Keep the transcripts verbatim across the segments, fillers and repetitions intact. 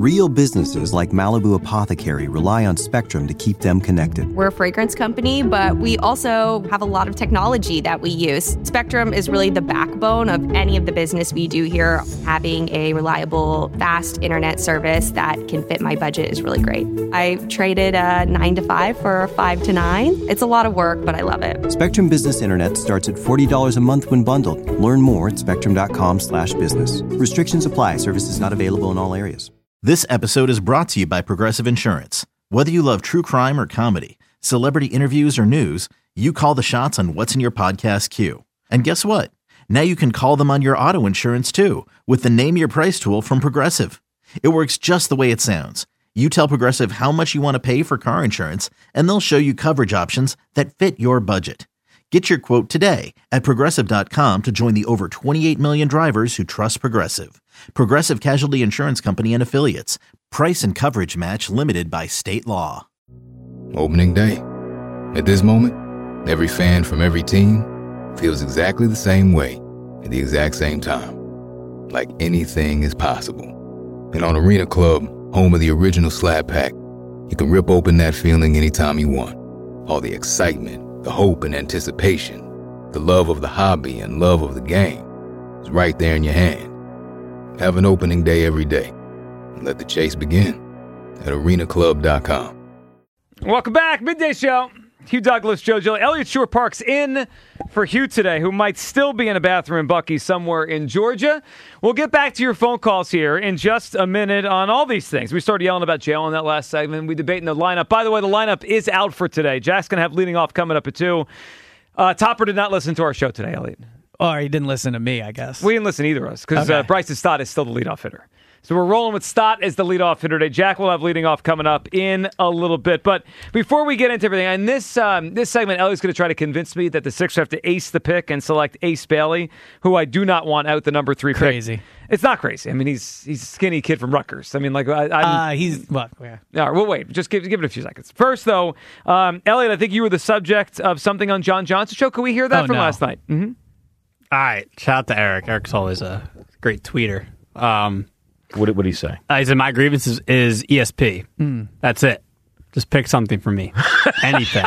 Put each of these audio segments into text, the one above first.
Real businesses like Malibu Apothecary rely on Spectrum to keep them connected. We're a fragrance company, but we also have a lot of technology that we use. Spectrum is really the backbone of any of the business we do here. Having a reliable, fast internet service that can fit my budget is really great. I traded a nine to five for a five to nine. It's a lot of work, but I love it. Spectrum Business Internet starts at forty dollars a month when bundled. Learn more at spectrum.com slash business. Restrictions apply. Services not available in all areas. This episode is brought to you by Progressive Insurance. Whether you love true crime or comedy, celebrity interviews or news, you call the shots on what's in your podcast queue. And guess what? Now you can call them on your auto insurance too with the Name Your Price tool from Progressive. It works just the way it sounds. You tell Progressive how much you want to pay for car insurance, and they'll show you coverage options that fit your budget. Get your quote today at Progressive dot com to join the over twenty-eight million drivers who trust Progressive. Progressive Casualty Insurance Company and Affiliates. Price and coverage match limited by state law. Opening day. At this moment, every fan from every team feels exactly the same way at the exact same time. Like anything is possible. And on Arena Club, home of the original Slab Pack, you can rip open that feeling anytime you want. All the excitement, the hope and anticipation, the love of the hobby and love of the game is right there in your hand. Have an opening day every day. And let the chase begin at arena club dot com. Welcome back. Midday Show. Hugh Douglas, Joe Gill. Elliott Shore-Parks in for Hugh today, who might still be in a bathroom in Buc-ee's somewhere in Georgia. We'll get back to your phone calls here in just a minute on all these things. We started yelling about jail in that last segment. We debating the lineup. By the way, the lineup is out for today. Jack's going to have leading off coming up at two. Uh, Topper did not listen to our show today, Elliott. Or he didn't listen to me, I guess. We didn't listen to either of us because okay. uh, Bryson Stott is still the leadoff hitter. So we're rolling with Stott as the leadoff hitter today. Jack will have leading off coming up in a little bit. But before we get into everything, in this um, this segment, Elliott's going to try to convince me that the Sixers have to ace the pick and select Ace Bailey, who I do not want out the number three crazy. pick. It's not crazy. I mean, he's he's a skinny kid from Rutgers. I mean, like, I, I'm, uh, he's, what? Yeah. All right, well, wait. Just give, give it a few seconds. First, though, um, Elliott, I think you were the subject of something on John Johnson's show. Can we hear that oh, from no. last night? Mm-hmm. All right. Shout out to Eric. Eric's always a great tweeter. Um, what, what did he say? Uh, he said, my grievance is, is E S P. Mm. That's it. Just pick something for me. Anything.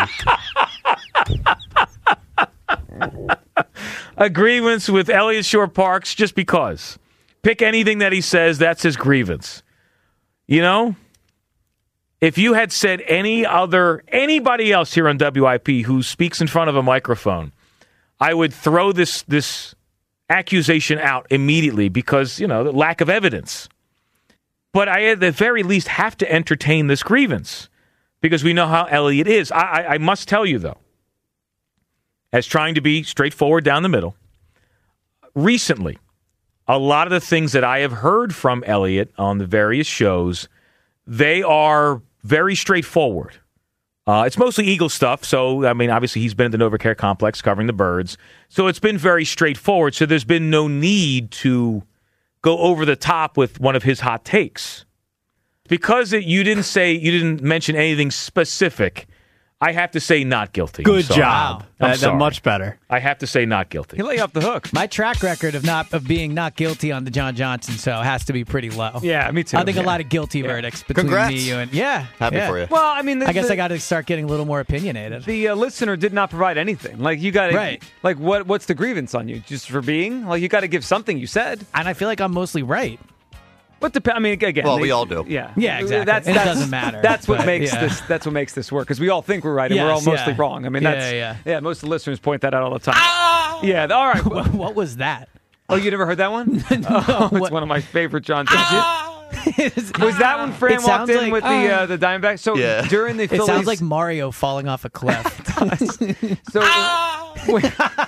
A grievance with Elliott Shore-Parks just because. Pick anything that he says, that's his grievance. You know? If you had said any other, anybody else here on W I P who speaks in front of a microphone, I would throw this this accusation out immediately because, you know, the lack of evidence. But I, at the very least, have to entertain this grievance because we know how Elliott is. I, I, I must tell you, though, as trying to be straightforward down the middle, recently, a lot of the things that I have heard from Elliott on the various shows, they are very straightforward. Uh, it's mostly Eagle stuff, so, I mean, obviously he's been at the NovaCare complex covering the Birds, so it's been very straightforward, so there's been no need to go over the top with one of his hot takes. Because it, you didn't say, you didn't mention anything specific, I have to say not guilty. Good job. I'm That, sorry. that much better. I have to say not guilty. He let you off the hook. My track record of not of being not guilty on the John Johnson show has to be pretty low. Yeah, me too. I think yeah. a lot of guilty Yeah. verdicts between Congrats. me, you, and yeah. Happy yeah. for you. Well, I mean, the, I guess the, I got to start getting a little more opinionated. The uh, listener did not provide anything. Like you got to, Right. like what? What's the grievance on you? Just for being? Like you got to give something. You said. And I feel like I'm mostly right. But dep- I mean, again, Well, they- we all do. Yeah, Yeah, exactly. That's, It that's, doesn't matter, That's what but, makes yeah. this. That's what makes this work because we all think we're right and we're all Yes, mostly yeah. wrong. I mean, Yeah, that's yeah. yeah. Most of the listeners point that out all the time. Yeah. All right. What, what was that? Oh, you never heard that one? Oh, it's what- one of my favorite John. Was that when Fran It walked sounds in like- with the uh, the Diamondbacks? So Yeah. during the It Phillies, sounds like Mario falling off a cliff. so when,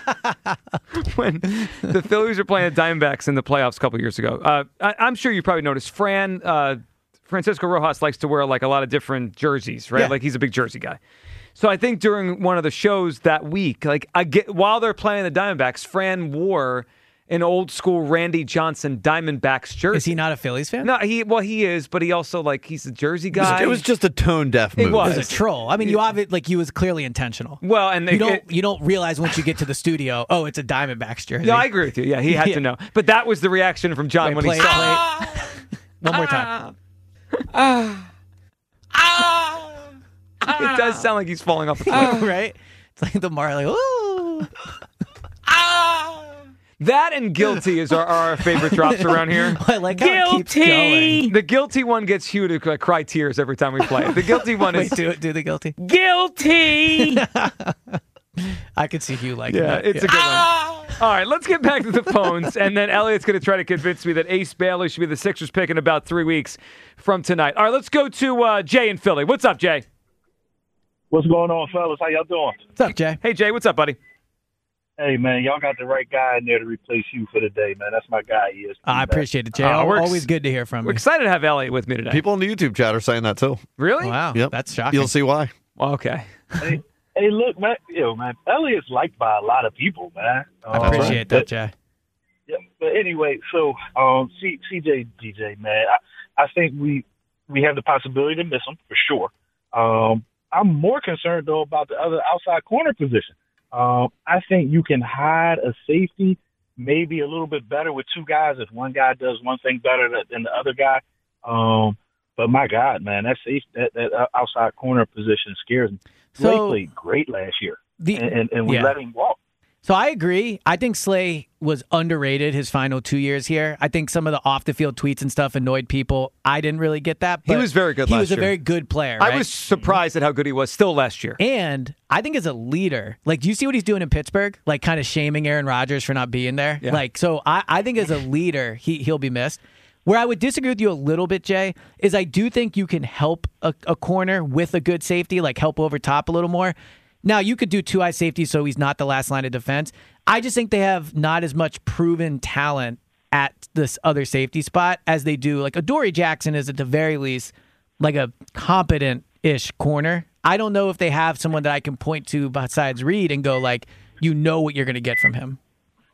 when the Phillies were playing the Diamondbacks in the playoffs a couple years ago, uh, I, I'm sure you probably noticed Fran uh, Francisco Rojas likes to wear like a lot of different jerseys, right? Yeah. Like he's a big jersey guy. So I think during one of the shows that week, like I get while they're playing the Diamondbacks, Fran wore an old school Randy Johnson Diamondbacks jersey. Is he not a Phillies fan? No, he well he is, but he also like he's a Jersey guy. It was just a tone deaf It move. was. It was a troll. I mean, you obviously like he was clearly intentional. well, and they, You don't it- you don't realize once you get to the studio, oh, it's a Diamondbacks jersey. no, I agree with you. Yeah, he had Yeah. to know. But that was the reaction from John Wait, when play, he saw it. play. One more time. Ah. Ah. It does sound like he's falling off a cliff. Right? It's like the Mar, like, ooh. Ah. That and guilty is our, our favorite drops around here. I like how it keeps going. The guilty one gets Hugh to uh, cry tears every time we play it. The guilty one is Wait, do, do the guilty. guilty. I could see Hugh liking Yeah, that. it's a good one. All right, let's get back to the phones, and then Elliot's going to try to convince me that Ace Bailey should be the Sixers pick in about three weeks from tonight. All right, let's go to uh, Jay in Philly. What's up, Jay? What's going on, fellas? How y'all doing? What's up, Jay? Hey, Jay, what's up, buddy? Hey, man, y'all got the right guy in there to replace you for the day, man. That's my guy. He is. I appreciate it, Jay. Uh, we're ex- Always good to hear from We're you. excited to have Elliot with me today. People in the YouTube chat are saying that too. Really? Wow, Yep. that's shocking. You'll see why. Okay. Hey, hey, look, man. Yo, man, Elliot's liked by a lot of people, man. I Um, appreciate that, but- Jay. Yeah, but anyway, so um, C, CJ, D J, man, I, I think we we have the possibility to miss him for sure. Um, I'm more concerned though about the other outside corner position. Um, I think you can hide a safety maybe a little bit better with two guys if one guy does one thing better than the other guy. Um, but my God, man, that safe that, that outside corner position scares me. So- Slay played great last year, The- and, and, and we yeah. let him walk. So I agree. I think Slay was underrated his final two years here. I think some of the off the field tweets and stuff annoyed people. I didn't really get that. He but was very good He last was a year. very good player. Right? I was surprised at how good he was still last year. And I think as a leader, like, do you see what he's doing in Pittsburgh? Like, kind of shaming Aaron Rodgers for not being there. Yeah. Like, so I, I think as a leader, he he'll be missed. Where I would disagree with you a little bit, Jay, is I do think you can help a, a corner with a good safety, like help over top a little more. Now, you could do two eye safety so he's not the last line of defense. I just think they have not as much proven talent at this other safety spot as they do. Like, Adoree Jackson is at the very least like a competent-ish corner. I don't know if they have someone that I can point to besides Reed and go like, you know what you're going to get from him.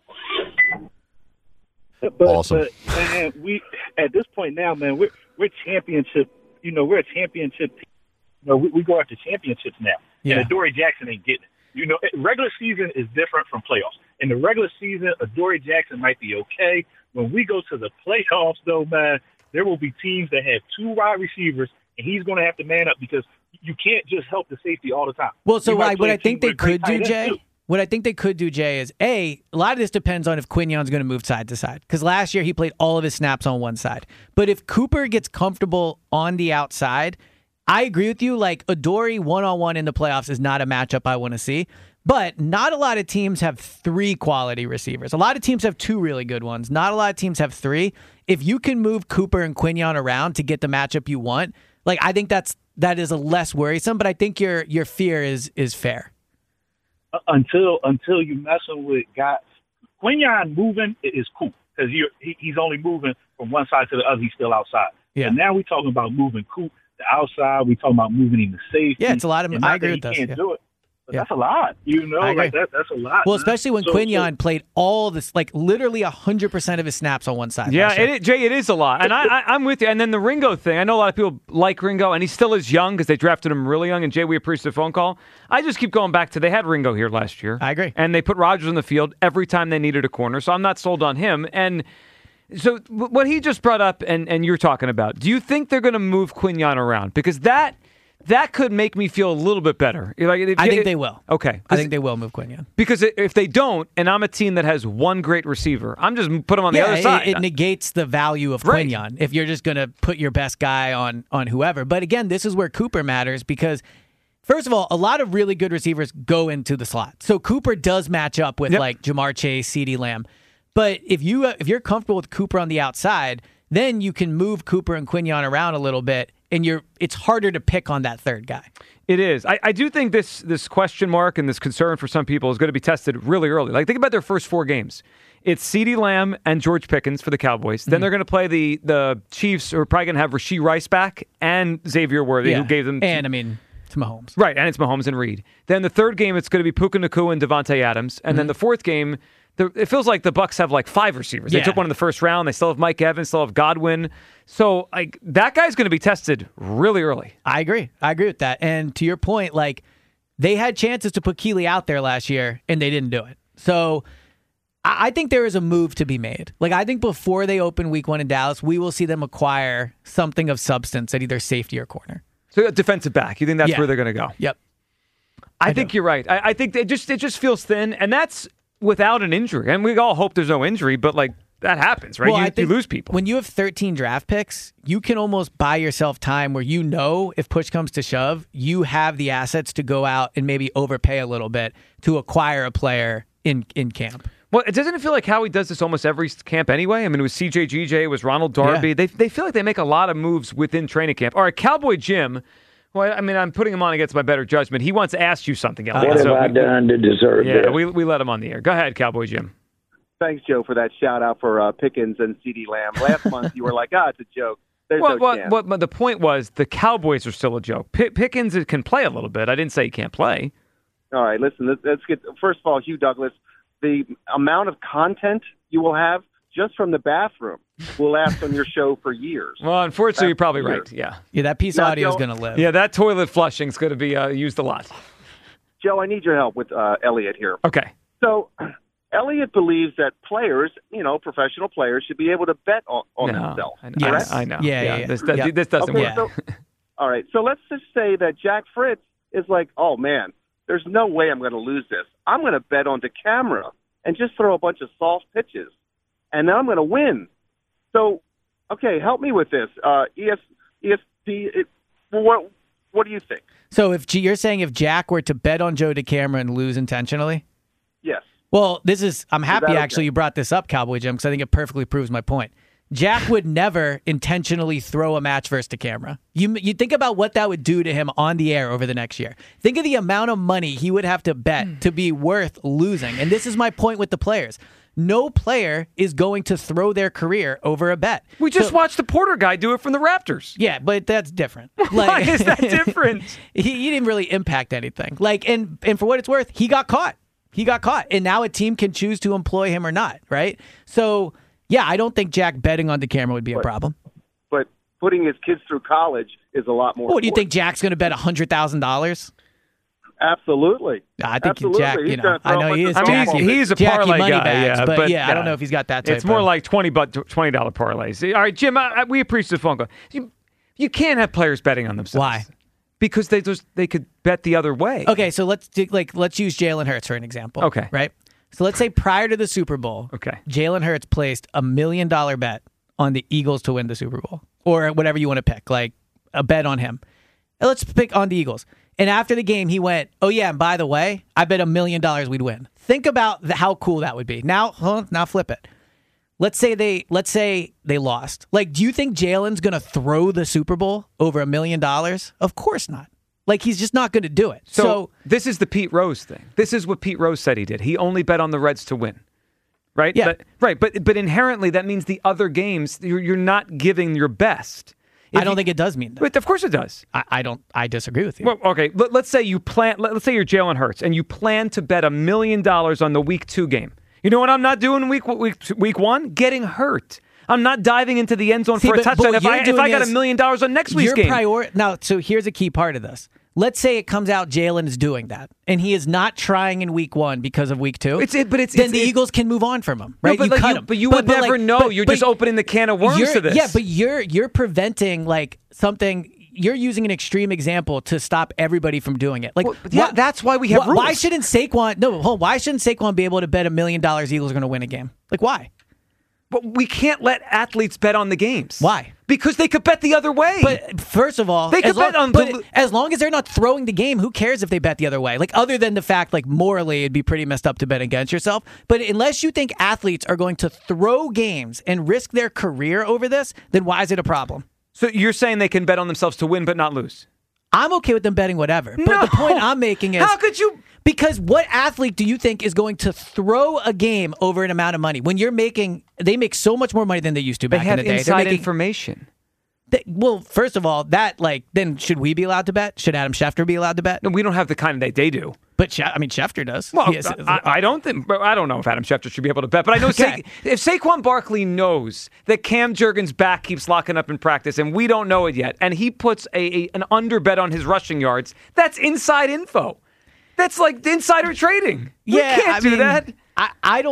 But, Awesome. But man, we at this point now, man, we're we're championship. You know, we're a championship team. You know, we, we go after championships now. Yeah. And Adoree Jackson ain't getting it. You know, regular season is different from playoffs. In the regular season, Adoree Jackson might be okay. When we go to the playoffs, though, man, there will be teams that have two wide receivers, and he's going to have to man up because you can't just help the safety all the time. Well, so You what might I, play what a I team think they with a great could do, tight end, Jay, too. what I think they could do, Jay, is A, a lot of this depends on if Quignon's going to move side to side. Because last year he played all of his snaps on one side. But if Cooper gets comfortable on the outside, I agree with you. Like, Adoree one-on-one in the playoffs is not a matchup I want to see. But not a lot of teams have three quality receivers. A lot of teams have two really good ones. Not a lot of teams have three. If you can move Cooper and Quignon around to get the matchup you want, like, I think that's that is a less worrisome. But I think your your fear is is fair. Until until you messing with guys, Quignon moving is cool because he, he's only moving from one side to the other. He's still outside. Yeah. And now we're talking about moving Coop to outside. We're talking about moving him to safety. Yeah, it's a lot of- And I not agree that with he this, Can't yeah. do it. But Yeah. that's a lot. You know, I agree. like that. That's a lot. Well, man. especially when So- Quignon so- played all this, like literally one hundred percent of his snaps on one side. Yeah, last year. it, is- Jay, it is a lot. And I, I, I'm with you. And then the Ringo thing, I know a lot of people like Ringo, and he still is young because they drafted him really young. And, Jay, we appreciate the phone call. I just keep going back to they had Ringo here last year. I agree. And they put Rodgers on the field every time they needed a corner, so I'm not sold on him. And so w- what he just brought up and, and you're talking about, do you think they're going to move Quignon around? Because that that could make me feel a little bit better. Like, if I you- think they will. Okay. I think they will move Quignon. Because if they don't, and I'm a team that has one great receiver, I'm just put him on the Yeah, other it, side. it negates the value of Right. Quignon if you're just going to put your best guy on on whoever. But again, this is where Cooper matters because, first of all, a lot of really good receivers go into the slot. So Cooper does match up with Yep. like Jamar Chase, CeeDee Lamb. But if you uh, if you're comfortable with Cooper on the outside, then you can move Cooper and Quignon around a little bit, and you're it's harder to pick on that third guy. It is. I, I do think this this question mark and this concern for some people is going to be tested really early. Like, think about their first four games. It's CeeDee Lamb and George Pickens for the Cowboys. Then Mm-hmm. they're going to play the the Chiefs, who are probably going to have Rasheed Rice back and Xavier Worthy, who gave them. and I mean, it's Mahomes. Right, and it's Mahomes and Reed. Then the third game, it's going to be Puka Nacua and Devontae Adams. And Mm-hmm. then the fourth game, the, it feels like the Bucs have like five receivers. They Yeah. took one in the first round. They still have Mike Evans, still have Godwin. So like that guy's going to be tested really early. I agree. I agree with that. And to your point, like, they had chances to put Keeley out there last year, and they didn't do it. So I think there is a move to be made. Like, I think before they open week one in Dallas, we will see them acquire something of substance at either safety or corner. So a defensive back. You think that's Yeah. where they're going to go? Yep. I, I think do. you're right. I, I think it just it just feels thin, and that's without an injury. And we all hope there's no injury, but like that happens, right? Well, you, I think you lose people. When you have thirteen draft picks, you can almost buy yourself time where you know if push comes to shove, you have the assets to go out and maybe overpay a little bit to acquire a player in, in camp. Well, it doesn't it feel like Howie does this almost every camp anyway? I mean, it was C J G J, it was Ronald Darby. Yeah. They they feel like they make a lot of moves within training camp. All right, Cowboy Jim. Well, I mean, I'm putting him on against my better judgment. He wants to ask you something, Elliot. What have so I we, done to deserve Yeah, this? we we let him on the air. Go ahead, Cowboy Jim. Thanks, Joe, for that shout out for uh, Pickens and CeeDee Lamb. Last month, you were like, "Ah, it's a joke." There's Well, no well, chance. well, but the point was the Cowboys are still a joke. P- Pickens can play a little bit. I didn't say he can't play. All right, listen. Let's, let's get first of all, Hugh Douglas. The amount of content you will have just from the bathroom will last on your show for years. Well, unfortunately, you're probably Years. right. Yeah. Yeah, that piece of Now, audio is Joe- going to live. Yeah, that toilet flushing is going to be uh, used a lot. Joe, I need your help with uh, Elliot here. Okay. So, Elliot believes that players, you know, professional players, should be able to bet on, on No, themselves. I, correct? I, I know. Yeah, yeah, yeah. This, does, Yeah. this doesn't Okay, work. so- All right, so let's just say that Jack Fritz is like, oh, man, there's no way I'm going to lose this. I'm going to bet on the camera and just throw a bunch of soft pitches, and then I'm going to win. So, okay, help me with this. Uh, E S, E S P, it, what, what do you think? So if G, you're saying if Jack were to bet on Joe DeCamera and lose intentionally? Yes. Well, this is, I'm happy that okay? actually you brought this up, Cowboy Jim, because I think it perfectly proves my point. Jack would never intentionally throw a match versus the camera. You you think about what that would do to him on the air over the next year. Think of the amount of money he would have to bet to be worth losing. And this is my point with the players. No player is going to throw their career over a bet. We just So- watched the Porter guy do it from the Raptors. Yeah, but that's different. Why is that different? he, he didn't really impact anything. Like, and and for what it's worth, he got caught. He got caught, and now a team can choose to employ him or not. Right? So, yeah, I don't think Jack betting on the camera would be a But- problem. But putting his kids through college is a lot more. What do you think? important. Jack's going to bet a hundred thousand dollars? Absolutely. I think Absolutely. Jack. He's You know, gonna throw I a know bunch he of is. I mean, Jacky, he's, he's a Jacky parlay money guy, bags, yeah, but, but yeah, I don't know if he's got that type It's more of- like twenty but twenty dollar parlays. All right, Jim, I, I, we appreciate the phone call. You, you can't have players betting on themselves. Why? Because they just they could bet the other way. Okay, so let's do, like let's use Jalen Hurts for an example. Okay. right. So let's say prior to the Super Bowl, Okay. Jalen Hurts placed a million dollar bet on the Eagles to win the Super Bowl, or whatever you want to pick, like a bet on him. And let's pick on the Eagles. And after the game, he went, "Oh yeah, and by the way, I bet a million dollars we'd win." Think about the, how cool that would be. Now, hold on, now flip it. Let's say they let's say they lost. Like, do you think Jalen's going to throw the Super Bowl over a million dollars? Of course not. Like, he's just not going to do it. So, So, this is the Pete Rose thing. This is what Pete Rose said he did. He only bet on the Reds to win. Right? Yeah. But, right. But but inherently that means the other games you're, you're not giving your best. If I don't you- think it does mean that. But of course it does. I, I don't. I disagree with you. Well, okay. Let, let's say you plan. Let, let's say you're Jalen Hurts and you plan to bet a million dollars on the Week Two game. You know what I'm not doing week week week one? Getting hurt. I'm not diving into the end zone See, for a but- but touchdown. what If I you're if I doing got a is million dollars on next week's your game, prior- now, so here's a key part of this. Let's say it comes out Jalen is doing that, and he is not trying in week one because of week two. It's it, but it's then it's, the it's, Eagles can move on from him, No, right? but you like cut you, him, but you would never like, know. but- you're but just opening the can of worms you're- to this. Yeah, but you're you're preventing like something. You're using an extreme example to stop everybody from doing it. Like, Well, yeah, why- that's why we have why, Why rules. shouldn't Saquon? No, hold on, why shouldn't Saquon be able to bet a million dollars Eagles are going to win a game? Like, why? But we can't let athletes bet on the games. Why? Because they could bet the other way. But first of all, They could as long, bet on but the- as long as they're not throwing the game, who cares if they bet the other way? Like, other than the fact, like, morally, it'd be pretty messed up to bet against yourself. But unless you think athletes are going to throw games and risk their career over this, then why is it a problem? so you're saying they can bet on themselves to win but not lose? I'm okay with them betting whatever. But No. the point I'm making is, How could you? because what athlete do you think is going to throw a game over an amount of money when you're making? They make so much more money than they used to They back have in the day. They're inside making- information. they- well, first of all, that like then should we be allowed to bet? Should Adam Schefter be allowed to bet? No, we don't have the kind that they do. But Sche- I mean, Schefter does. Well, He is- I, I don't think. I don't know if Adam Schefter should be able to bet, but I know Okay. Sa- if Saquon Barkley knows that Cam Jurgens' back keeps locking up in practice, and we don't know it yet, and he puts a, a an under bet on his rushing yards, that's inside info. That's like insider trading. We yeah, can't I do mean, that. I, I don't.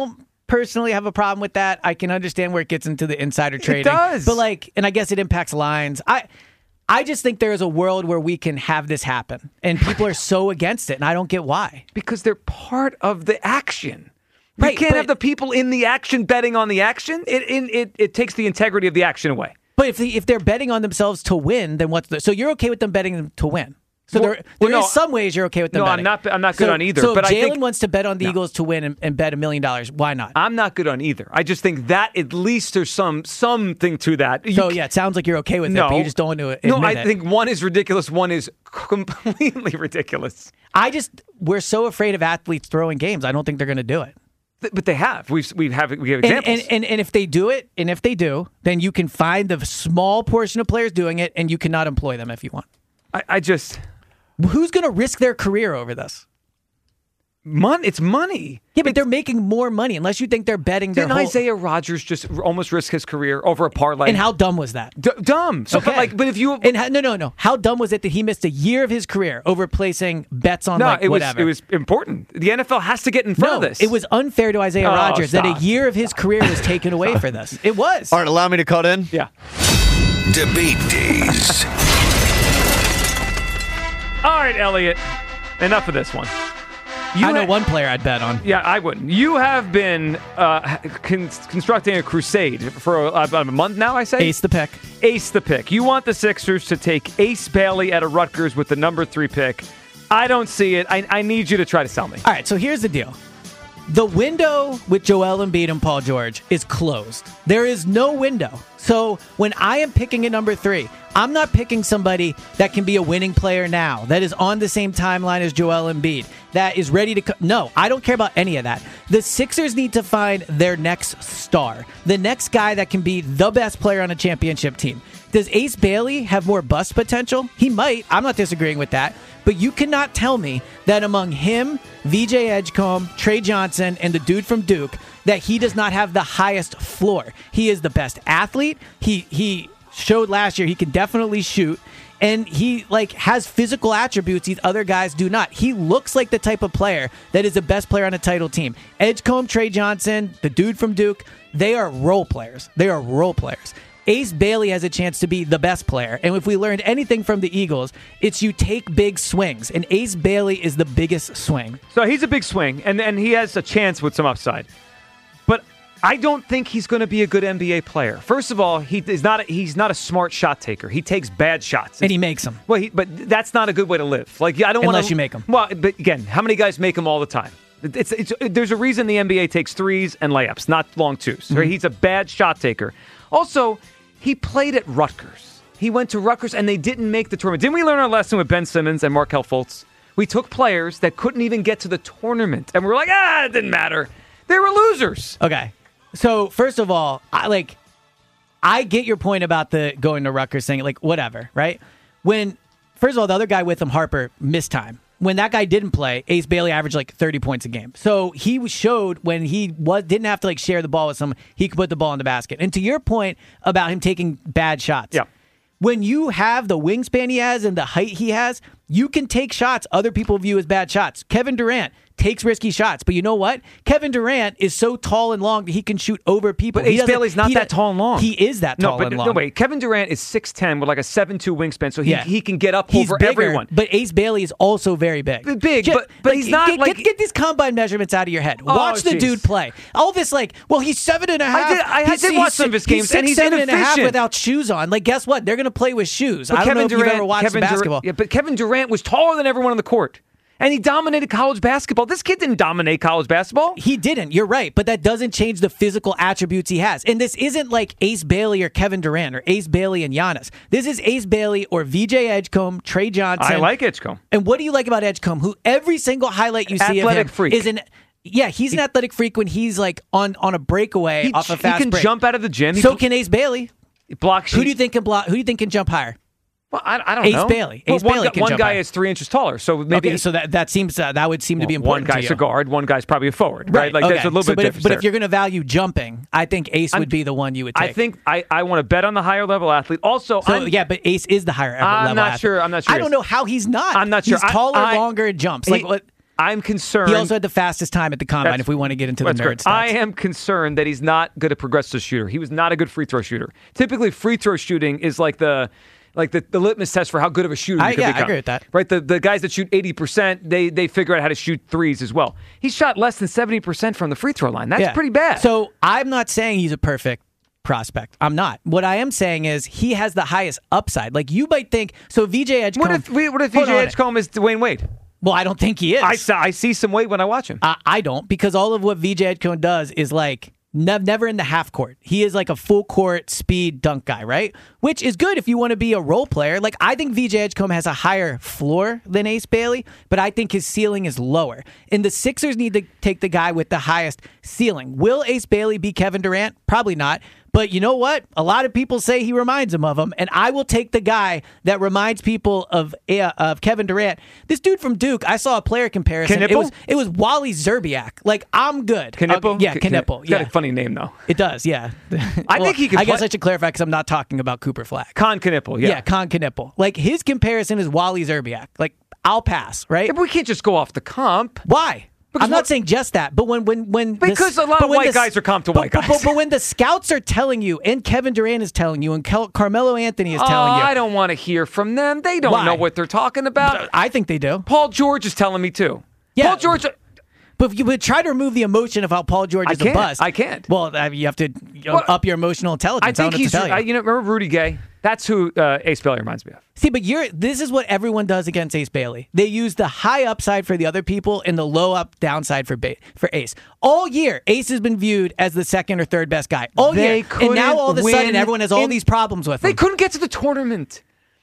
personally have a problem with that. I can understand where it gets into the insider trading. It does. But like, and I guess it impacts lines. I I just think there is a world where we can have this happen. And people are so against it, and I don't get why. Because they're part of the action. Right, you can't but- have the people in the action betting on the action. It, it, it, it takes the integrity of the action away. But if the, if they're betting on themselves to win, then what's the... So you're okay with them betting them to win? So Well- there, there well, no. is some ways you're okay with them No, I'm betting. not- I'm not good So- on either, So but if I Jalen think- wants to bet on the No. Eagles to win and, and bet a million dollars, why not? I'm not good on either. I just think that at least there's some something to that. You So ca- yeah, it sounds like you're okay with no, it, but you just don't want to admit No, I it. think one is ridiculous. One is completely ridiculous. I just we're so afraid of athletes throwing games. I don't think they're going to do it. Th- But they have. We've we have we have And, examples. and, and and if they do it, and if they do, then you can find the small portion of players doing it, and you cannot employ them if you want. I, I just Who's going to risk their career over this? Mon- it's money. Yeah, but they're making more money unless you think they're betting their Didn't whole... Isaiah Rodgers just r- almost risk his career over a parlay? And how dumb was that? D- dumb. So, but Okay. like, but if you And how, no, no, no. How dumb was it that he missed a year of his career over placing bets on no, like it whatever? was it was important. The N F L has to get in front no, of this. it was unfair to Isaiah Oh, Rodgers that a stop. year of his career was taken away for this. It was. All right, allow me to cut in. Yeah. Debate Days. All right, Elliot. Enough of this one. You I know ha- one player I'd bet on. Yeah, I wouldn't. You have been uh, con- constructing a crusade for uh, about a month now, I say? Ace the pick. Ace the pick. You want the Sixers to take Ace Bailey out of Rutgers with the number three pick. I don't see it. I, I need you to try to sell me. All right, so here's the deal. The window with Joel Embiid and Paul George is closed. There is no window. So when I am picking a number three, I'm not picking somebody that can be a winning player now, that is on the same timeline as Joel Embiid, that is ready to... Co- no, I don't care about any of that. The Sixers need to find their next star, the next guy that can be the best player on a championship team. Does Ace Bailey have more bust potential? He might. I'm not disagreeing with that. But you cannot tell me that among him, V J Edgecombe, Trey Johnson, and the dude from Duke, that he does not have the highest floor. He is the best athlete. He he showed last year he can definitely shoot. And he like has physical attributes these other guys do not. He looks like the type of player that is the best player on a title team. Edgecombe, Trey Johnson, the dude from Duke, they are role players. They are role players. Ace Bailey has a chance to be the best player. And if we learned anything from the Eagles, it's you take big swings. And Ace Bailey is the biggest swing. So he's a big swing, and, and he has a chance with some upside. But I don't think he's going to be a good N B A player. First of all, he is not a, he's not a smart shot taker. He takes bad shots. And he makes them. Well, he, but that's not a good way to live. Like I don't want Unless you make 'em. Well, but again, how many guys make them all the time? It's, it's, there's a reason the N B A takes threes and layups, not long twos. Right? Mm-hmm. He's a bad shot taker. Also, he played at Rutgers. He went to Rutgers, and they didn't make the tournament. Didn't we learn our lesson with Ben Simmons and Markelle Fultz? We took players that couldn't even get to the tournament, and we were like, ah, it didn't matter. They were losers. Okay. So, first of all, I like I get your point about the going to Rutgers thing, like whatever, right? When first of all, the other guy with him, Harper, missed time. When that guy didn't play, Ace Bailey averaged like thirty points a game. So he showed when he was didn't have to like share the ball with someone, he could put the ball in the basket. And to your point about him taking bad shots, yeah. When you have the wingspan he has and the height he has, you can take shots other people view as bad shots. Kevin Durant takes risky shots, but you know what? Kevin Durant is so tall and long that he can shoot over people. But He Ace doesn't- Bailey's not he that does- tall and long. He is that No, tall but and long. no, wait. Kevin Durant is six ten with like a seven two wingspan, so he, Yeah. he can get up He's over bigger, everyone. But Ace Bailey is also very big. Big, Ju- but- but he's not get, like- get, get these combine measurements out of your head. Oh, Watch the jeez. dude play. All this like, well, he's seven and a half. did- I He's- did he's watch some of his games, six, and he's seven and a half inefficient. without shoes on. Like, guess what? They're going to play with shoes. But I don't Kevin know if Durant, you've ever watched Kevin basketball. Durant, yeah, but Kevin Durant was taller than everyone on the court. And he dominated college basketball. This kid didn't dominate college basketball. He didn't. You're right. But that doesn't change the physical attributes he has. And this isn't like Ace Bailey or Kevin Durant or Ace Bailey and Giannis. This is Ace Bailey or V J Edgecombe, Trey Johnson. I like Edgecombe. And what do you like about Edgecombe, who every single highlight you see Athletic of him freak. is an... Yeah, he's an athletic freak when he's like on, on a breakaway He, off a he fast can break. jump out of the gym. He So bl- can Ace Bailey. block Who do you sheets. think can block? Who do you think can jump higher? Well, I, I don't Ace know. Bailey. Well, Ace one Bailey guy, can one jump guy higher. is three inches taller, so maybe Okay, he- so that, that seems uh, that would seem to be well, one important. guy's to a you. guard, one guy's probably a forward, right? Like okay. there's a little so, bit but difference if, but there. if you're going to value jumping, I think Ace I'm- would be the one you would take. I think I, I want to bet on the higher level athlete. Also, So I'm, yeah, but Ace is the higher I'm level not athlete. sure. I'm not sure I he don't is. know how he's not. I'm not sure. He's taller, I- I- longer, and jumps. Like he- what? I'm concerned. He also had the fastest time at the combine, That's- if we want to get into the That's nerd great. stats. I am concerned that he's not good at progressive shooter. He was not a good free throw shooter. Typically, free throw shooting is like the like the, the litmus test for how good of a shooter you I- can yeah, I become. agree with that. Right? The the guys that shoot eighty percent, they they figure out how to shoot threes as well. He shot less than seventy percent from the free throw line. That's Yeah. pretty bad. So I'm not saying he's a perfect prospect. I'm not. What I am saying is he has the highest upside. Like you might think, so V J Edgecombe. what if we, what if Hold V J on. Edgecombe is Dwayne Wade? Well, I don't think he is. I, saw, I see some weight when I watch him. I, I don't, because all of what V J Edgecombe does is like ne- never in the half court. He is like a full court speed dunk guy, right? Which is good if you want to be a role player. Like I think V J Edgecombe has a higher floor than Ace Bailey, but I think his ceiling is lower. And the Sixers need to take the guy with the highest ceiling. Will Ace Bailey be Kevin Durant? Probably not. But you know what? A lot of people say he reminds them of him, and I will take the guy that reminds people of uh, of Kevin Durant. This dude from Duke, I saw a player comparison. It Knipple? was it was Wally Zerbiak. Like I'm good. Knipple? Uh, yeah, K- Knipple. It's got Yeah, a funny name though. it does. Yeah. I think he could I guess play- I should clarify because I'm not talking about Cooper Flack. Con Knipple, yeah. Yeah, Con Knipple. Like his comparison is Wally Zerbiak. Like I'll pass. Right? Yeah, but we can't just go off the comp. Why? Because I'm not what- saying just that, but when when when the- Because a lot but of when white the- guys are comp to but- white but- guys. But, but when the scouts are telling you, and Kevin Durant is telling you, and Cal- Carmelo Anthony is Oh, telling you, I don't want to hear from them. They don't Why? know what they're talking about. I think they do. Paul George is telling me too. Yeah. Paul George. But if you would try to remove the emotion of how Paul George I is a can't. bust. I can't. Well, I mean, you have to you know, Well, up your emotional intelligence. I think don't know he's. what to tell I, you. you know, remember Rudy Gay? That's who uh, Ace Bailey reminds me of. See, but you're this is what everyone does against Ace Bailey. They use the high upside for the other people and the low up downside for ba- for Ace. All year, Ace has been viewed as the second or third best guy. All They year, and now couldn't all of a win sudden, everyone has all in- these problems with They him. couldn't get to the tournament.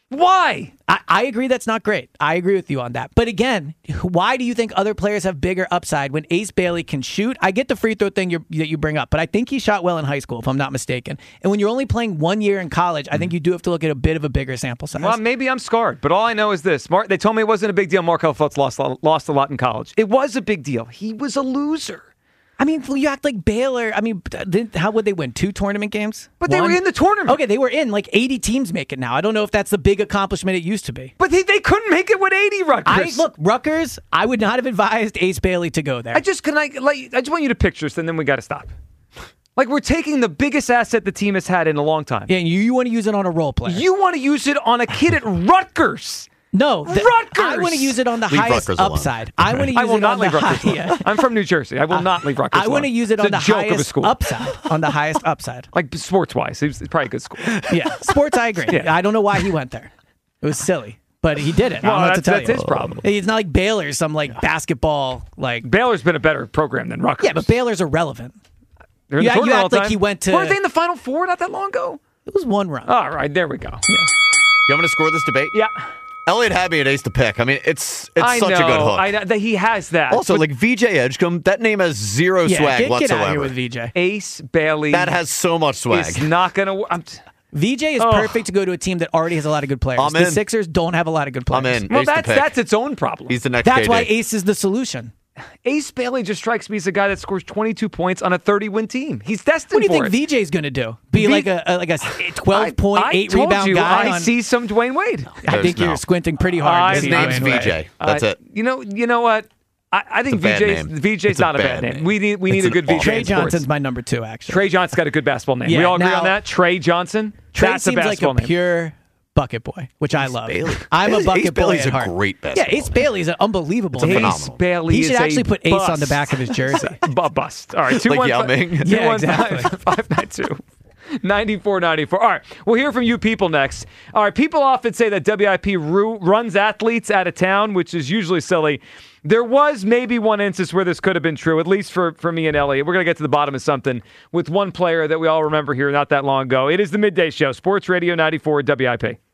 Why? I, I agree that's not great. I agree with you on that. But again, why do you think other players have bigger upside when Ace Bailey can shoot? I get the free throw thing you're, that you bring up, but I think he shot well in high school, if I'm not mistaken. And when you're only playing one year in college, I think you do have to look at a bit of a bigger sample size. Well, maybe I'm scarred, but all I know is this. Mark, they told me it wasn't a big deal. Markelle Fultz lost, lost a lot in college. It was a big deal. He was a loser. I mean, you act like Baylor. I mean, did, how would they win? Two tournament games? But they One? were in the tournament. Okay, they were in. Like eighty teams make it now. I don't know if that's the big accomplishment it used to be. But they, they couldn't make it with eighty Rutgers. I look, Rutgers, I would not have advised Ace Bailey to go there. I just can I like I just want you to picture this, and then we got to stop. Like we're taking the biggest asset the team has had in a long time. Yeah, you, you want to use it on a role player. You want to use it on a kid at Rutgers. No, the, Rutgers! I want to use it on the Leave highest Rutgers alone. upside. I want to use I will it not on leave the Rutgers high, alone. yeah. I'm from New Jersey. I will not leave Rutgers I want to alone. use it It's on the a joke of a highest school. upside. On the highest upside. Like sports-wise, it's probably a good school. Yeah, sports. I agree. Yeah. I don't know why he went there. It was silly, but he did it. I Well, don't know what to that's- tell that's you. his problem. It's not like Baylor's some like basketball like. Baylor's been a better program than Rutgers. Yeah, but Baylor's irrelevant. They're in you the act- you tournament all act the like time. he went to- Weren't they in the Final Four not that long ago? It was one run. All right, there we go. Do you want me to score this debate? Yeah. Elliot had me at ace to pick. I mean, it's it's I such know, a good hook. I know that he has that. Also, but like V J Edgecombe, that name has zero yeah, swag get, whatsoever. get out of here with V J. Ace Bailey. That has so much swag. is not going to. I'm t- V J is Oh. perfect to go to a team that already has a lot of good players. I'm the in. Sixers don't have a lot of good players. I'm in. well, Ace to that's pick. that's its own problem. He's the next That's K D. why Ace is the solution. Ace Bailey just strikes me as a guy that scores twenty-two points on a thirty-win team. He's destined What do you for think it. V J's going to do? Be V- like a, a like a twelve point I eight told rebound you, guy. I on, see some Dwayne Wade. I There's think you're no. squinting pretty hard. I to His see see name's Dwayne V Wade. J. That's Uh, it. You know, you know what? I, I think It's a bad V J's name. V J's It's a not a bad bad name. name. We need we It's need a an good V J. awful- Trey in sports. Johnson's my number two, actually. Trey Johnson's got a good basketball name. we Yeah, all agree now- on that. Trey Johnson. Trey That's a seems like basketball a name. pure bucket boy, which I love. Bailey. I'm a Ace bucket boy Bailey's at a heart. great Yeah, basketball Ace Bailey's an unbelievable It's a name. phenomenal. Ace Bailey He is should actually a put Ace on the bust. back of his jersey. Bu- bust. All right, two Like one Yao five- Ming? two Yeah, one exactly. five five nine two. ninety-four ninety-four. All right, we'll hear from you people next. All right, people often say that W I P ru- runs athletes out of town, which is usually silly. There was maybe one instance where this could have been true, at least for, for me and Elliot. We're going to get to the bottom of something with one player that we all remember here not that long ago. It is the Midday Show, Sports Radio ninety-four W I P.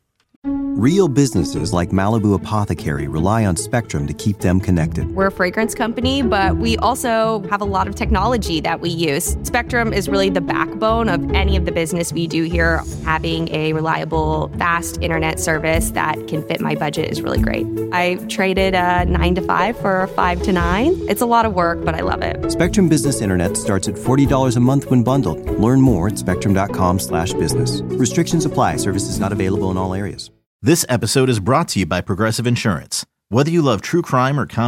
Real businesses like Malibu Apothecary rely on Spectrum to keep them connected. We're a fragrance company, but we also have a lot of technology that we use. Spectrum is really the backbone of any of the business we do here. Having a reliable, fast internet service that can fit my budget is really great. I traded a nine to five for a five to nine. It's a lot of work, but I love it. Spectrum Business Internet starts at forty dollars a month when bundled. Learn more at spectrum.com slash business. Restrictions apply. Services not available in all areas. This episode is brought to you by Progressive Insurance. Whether you love true crime or comedy,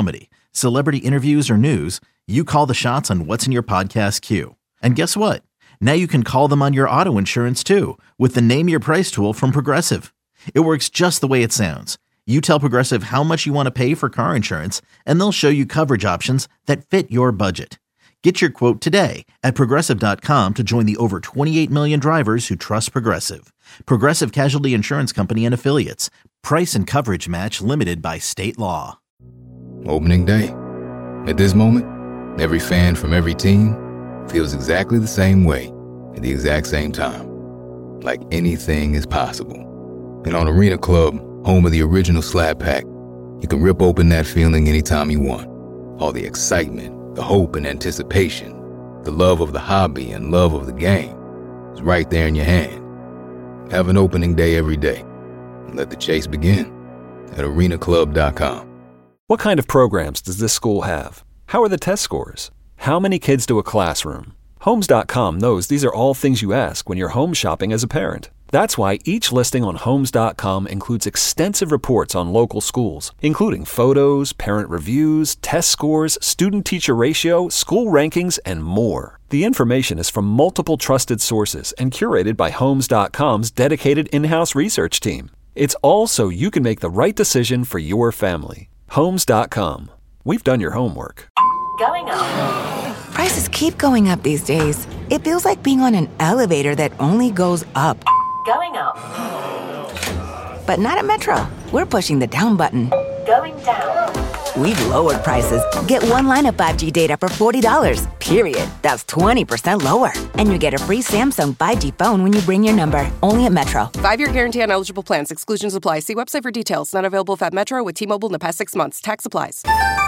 celebrity interviews, or news, you call the shots on what's in your podcast queue. And guess what? Now you can call them on your auto insurance too with the Name Your Price tool from Progressive. It works just the way it sounds. You tell Progressive how much you want to pay for car insurance, and they'll show you coverage options that fit your budget. Get your quote today at Progressive dot com to join the over twenty-eight million drivers who trust Progressive. Progressive Casualty Insurance Company and Affiliates. Price and coverage match limited by state law. Opening day. At this moment, every fan from every team feels exactly the same way at the exact same time. Like anything is possible. And on Arena Club, home of the original Slap Pack, you can rip open that feeling anytime you want. All the excitement, the hope and anticipation, the love of the hobby and love of the game is right there in your hand. Have an opening day every day and let the chase begin at arena club dot com. What kind of programs does this school have? How are the test scores? How many kids do a classroom? Homes dot com knows these are all things you ask when you're home shopping as a parent. That's why each listing on Homes dot com includes extensive reports on local schools, including photos, parent reviews, test scores, student-teacher ratio, school rankings, and more. The information is from multiple trusted sources and curated by Homes dot com's dedicated in-house research team. It's all so you can make the right decision for your family. Homes dot com. We've done your homework. Going up. Prices keep going up these days. It feels like being on an elevator that only goes up. Going up. But not at Metro. We're pushing the down button. Going down. We've lowered prices. Get one line of five G data for forty dollars, period. That's twenty percent lower. And you get a free Samsung five G phone when you bring your number. Only at Metro. Five-year guarantee on eligible plans. Exclusions apply. See website for details. Not available at Metro with T-Mobile in the past six months. Tax applies.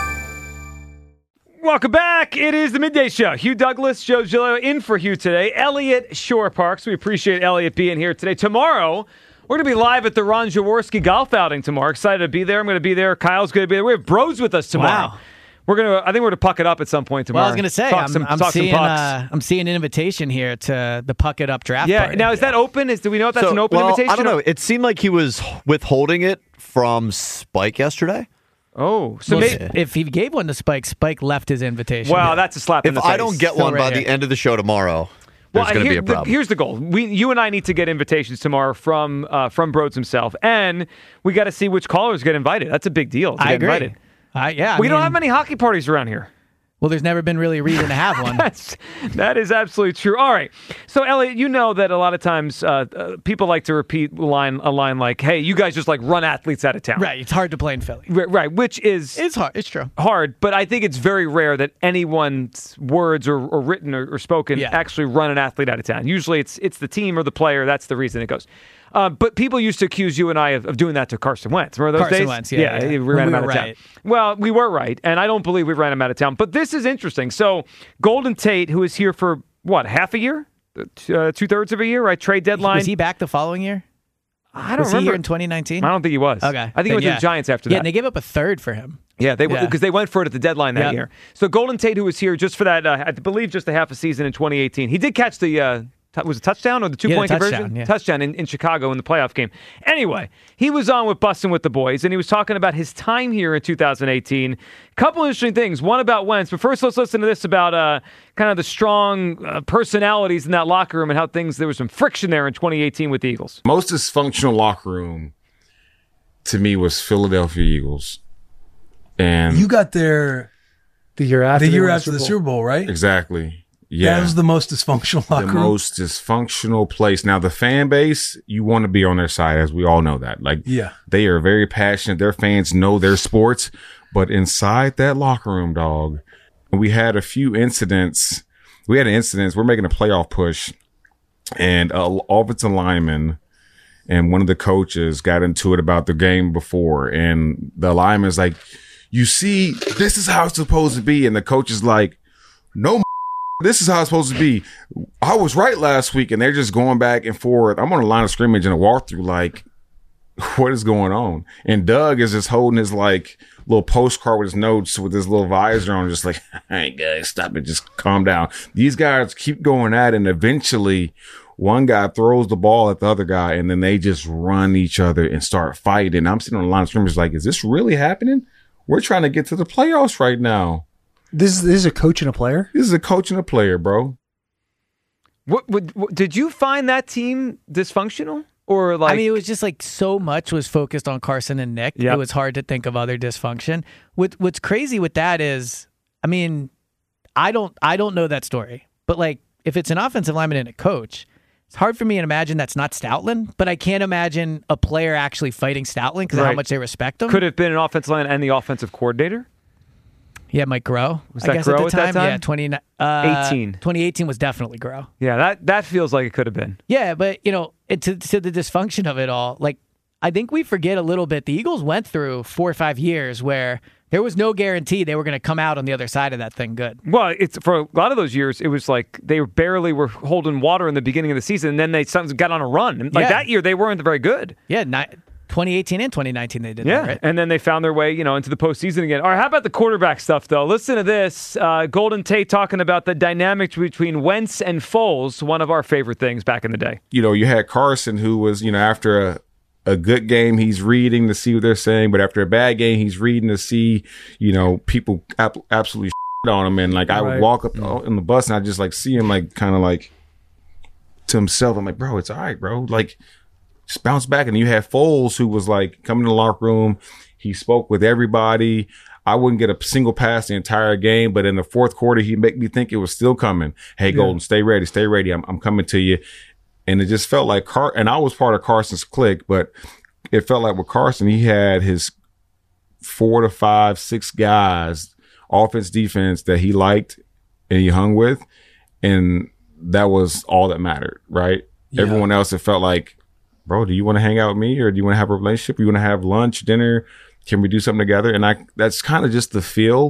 Welcome back. It is the Midday Show. Hugh Douglas, Joe Giglio in for Hugh today. Elliot Shore Parks. We appreciate Elliot being here today. Tomorrow, we're going to be live at the Ron Jaworski golf outing tomorrow. Excited to be there. I'm going to be there. Kyle's going to be there. We have Bros with us tomorrow. Wow. We're going to. I think we're going to puck it up at some point tomorrow. Well, I was going to say, talk I'm, some, I'm talk seeing, some pucks. uh, I'm seeing an invitation here to the Puck It Up draft Yeah. party. Now, is that open? Is do we know if that's So, an open well, invitation? I don't know. It seemed like he was withholding it from Spike yesterday. Oh, so Well, maybe, if he gave one to Spike, Spike left his invitation. well, that's a slap in If the face. I don't get Still one right by here. the end of the show tomorrow, there's Well, going to here- be a problem. The, here's the goal: we, you and I need to get invitations tomorrow from uh, from Broads himself, and we got to see which callers get invited. That's a big deal. To I get agree. Invited. I, yeah, I we don't mean, have many hockey parties around here. Well, there's never been really a reason to have one. That's, that is absolutely true. All right. So, Elliot, you know that a lot of times uh, uh, people like to repeat a line, a line like, hey, you guys just like run athletes out of town. Right. It's hard to play in Philly. R- right. Which is It's hard. It's true. hard, but I think it's very rare that anyone's words or, or written or, or spoken Yeah. actually run an athlete out of town. Usually it's it's the team or the player. That's the reason it goes. Uh, but people used to accuse you and I of, of doing that to Carson Wentz. Remember those Carson days? Wentz, yeah, yeah. we When ran we him out were of town. right. Well, we were right, and I don't believe we ran him out of town. But this is interesting. So Golden Tate, who is here for, what, half a year? Uh, two-thirds of a year, right? Trade deadline. Was he back the following year? I don't was remember. he here in twenty nineteen? I don't think he was. Okay. I think he Then went yeah. to the Giants after Yeah, that. and they gave up a third for him. Yeah, they because Yeah. they went for it at the deadline that Yep. year. So Golden Tate, who was here just for that, uh, I believe, just a half a season in twenty eighteen, he did catch the uh, t- was it touchdown or the two Yeah, the point touchdown, conversion yeah. touchdown in, in Chicago in the playoff game. Anyway, he was on with Bustin' with the Boys, and he was talking about his time here in two thousand eighteen. Couple interesting things. One about Wentz, but first let's listen to this about uh, kind of the strong uh, personalities in that locker room and how things there was some friction there in twenty eighteen with the Eagles. Most dysfunctional locker room to me was Philadelphia Eagles. And You got there The year after the they year won the after the Super Super Bowl, right? exactly. Yeah. That was the most dysfunctional locker the room. most dysfunctional place. Now, the fan base, you want to be on their side, as we all know that. Like, Yeah. they are very passionate. Their fans know their sports. But inside that locker room, dog, we had a few incidents. We had an incident. We're making a playoff push, and a offensive lineman and one of the coaches got into it about the game before. And the lineman's like, you see, this is how it's supposed to be. And the coach is like, no, this is how it's supposed to be. I was right last week. And they're just going back and forth. I'm on a line of scrimmage and a walkthrough, like, what is going on? And Doug is just holding his like little postcard with his notes with his little visor on, just like, hey guys, stop it. Just calm down. These guys keep going at it. And eventually one guy throws the ball at the other guy, and then they just run each other and start fighting. I'm sitting on the line of scrimmage like, is this really happening? We're trying to get to the playoffs right now. This is, this is a coach and a player? This is a coach and a player, bro. What, what, what did you find that team dysfunctional? Or like I mean, it was just like so much was focused on Carson and Nick. Yep. It was hard to think of other dysfunction. What What's crazy with that is, I mean, I don't I don't know that story. But like, if it's an offensive lineman and a coach, it's hard for me to imagine that's not Stoutland. But I can't imagine a player actually fighting Stoutland because of how Right. much they respect him. Could have been an offensive line and the offensive coordinator. Yeah, Mike Groh. Was I that guess Groh at the at time? that time? Yeah, twenty uh, eighteen. twenty eighteen was definitely Groh. Yeah, that that feels like it could have been. Yeah, but you know, it, to, to the dysfunction of it all, like I think we forget a little bit. The Eagles went through four or five years where there was no guarantee they were going to come out on the other side of that thing good. Well, it's for a lot of those years, it was like they barely were holding water in the beginning of the season, and then they sometimes got on a run. And like Yeah. that year, they weren't very good. Yeah, ni- twenty eighteen and twenty nineteen they did Yeah, that, right? and then they found their way, you know, into the postseason again. All right, how about the quarterback stuff, though? Listen to this. Uh, Golden Tate talking about the dynamics between Wentz and Foles, one of our favorite things back in the day. You know, you had Carson who was, you know, after a, a good game, he's reading to see what they're saying. But after a bad game, he's reading to see, you know, people ap- absolutely shit on him. And like, I would Right. walk up in the bus and I just like see him like kind of like to himself. I'm like, bro, it's all right, bro. Like, just bounce back. And you had Foles who was like coming in the locker room. He spoke with everybody. I wouldn't get a single pass the entire game, but in the fourth quarter, he make me think it was still coming. Hey, Yeah. Golden, stay ready, stay ready. I'm, I'm coming to you. And it just felt like Car, and I was part of Carson's clique, but it felt like with Carson, he had his four to five, six guys, offense, defense that he liked and he hung with. And that was all that mattered, right? Yeah. Everyone else, it felt like, bro, do you want to hang out with me or do you want to have a relationship? You want to have lunch, dinner? Can we do something together? And I, that's kind of just the feel.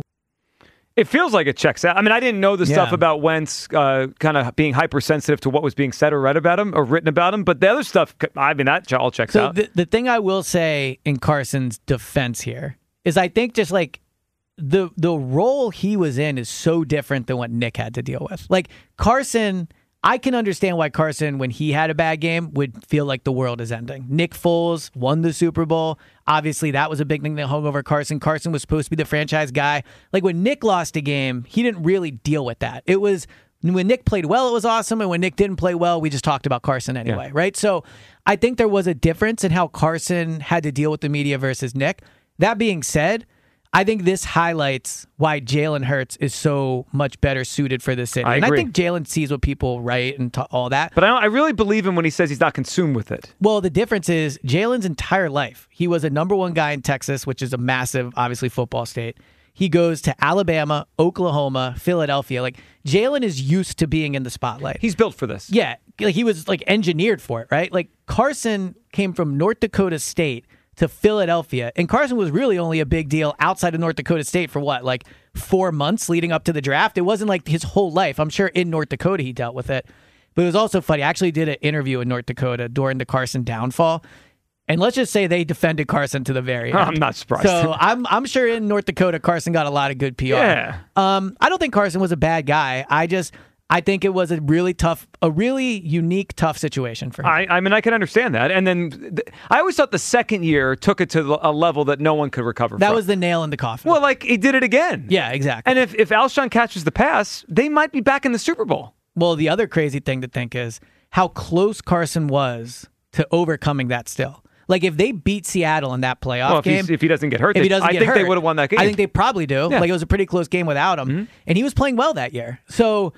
It feels like it checks out. I mean, I didn't know the Yeah. stuff about Wentz uh, kind of being hypersensitive to what was being said or read about him or written about him, but the other stuff, I mean, that all checks So out. the, the thing I will say in Carson's defense here is I think just like the the role he was in is so different than what Nick had to deal with. Like Carson, I can understand why Carson, when he had a bad game, would feel like the world is ending. Nick Foles won the Super Bowl. Obviously, that was a big thing that hung over Carson. Carson was supposed to be the franchise guy. Like when Nick lost a game, he didn't really deal with that. It was when Nick played well, it was awesome. And when Nick didn't play well, we just talked about Carson anyway, Yeah. right? So I think there was a difference in how Carson had to deal with the media versus Nick. That being said, I think this highlights why Jalen Hurts is so much better suited for this city. I and agree. I think Jalen sees what people write and ta- all that. But I, don't, I really believe him when he says he's not consumed with it. Well, the difference is Jalen's entire life, he was a number one guy in Texas, which is a massive, obviously, football state. He goes to Alabama, Oklahoma, Philadelphia. Like, Jalen is used to being in the spotlight. He's built for this. Yeah. Like, he was, like, engineered for it, right? Like, Carson came from North Dakota State to Philadelphia. And Carson was really only a big deal outside of North Dakota State for what, like four months leading up to the draft? It wasn't like his whole life. I'm sure in North Dakota he dealt with it. But it was also funny. I actually did an interview in North Dakota during the Carson downfall. And let's just say they defended Carson to the very end. I'm not surprised. So I'm I'm sure in North Dakota, Carson got a lot of good P R. Yeah. Um, I don't think Carson was a bad guy. I just I think it was a really tough, a really unique, tough situation for him. I, I mean, I can understand that. And then th- I always thought the second year took it to a level that no one could recover that from. was the nail in the coffin. Well, like, he did it again. Yeah, exactly. And if, if Alshon catches the pass, they might be back in the Super Bowl. Well, the other crazy thing to think is how close Carson was to overcoming that still. Like, if they beat Seattle in that playoff Well, if, game, he's, if he doesn't get hurt, if they, he doesn't I get think hurt, they would have won that game. I think they probably do. Yeah. Like, it was a pretty close game without him. Mm-hmm. And he was playing well that year. So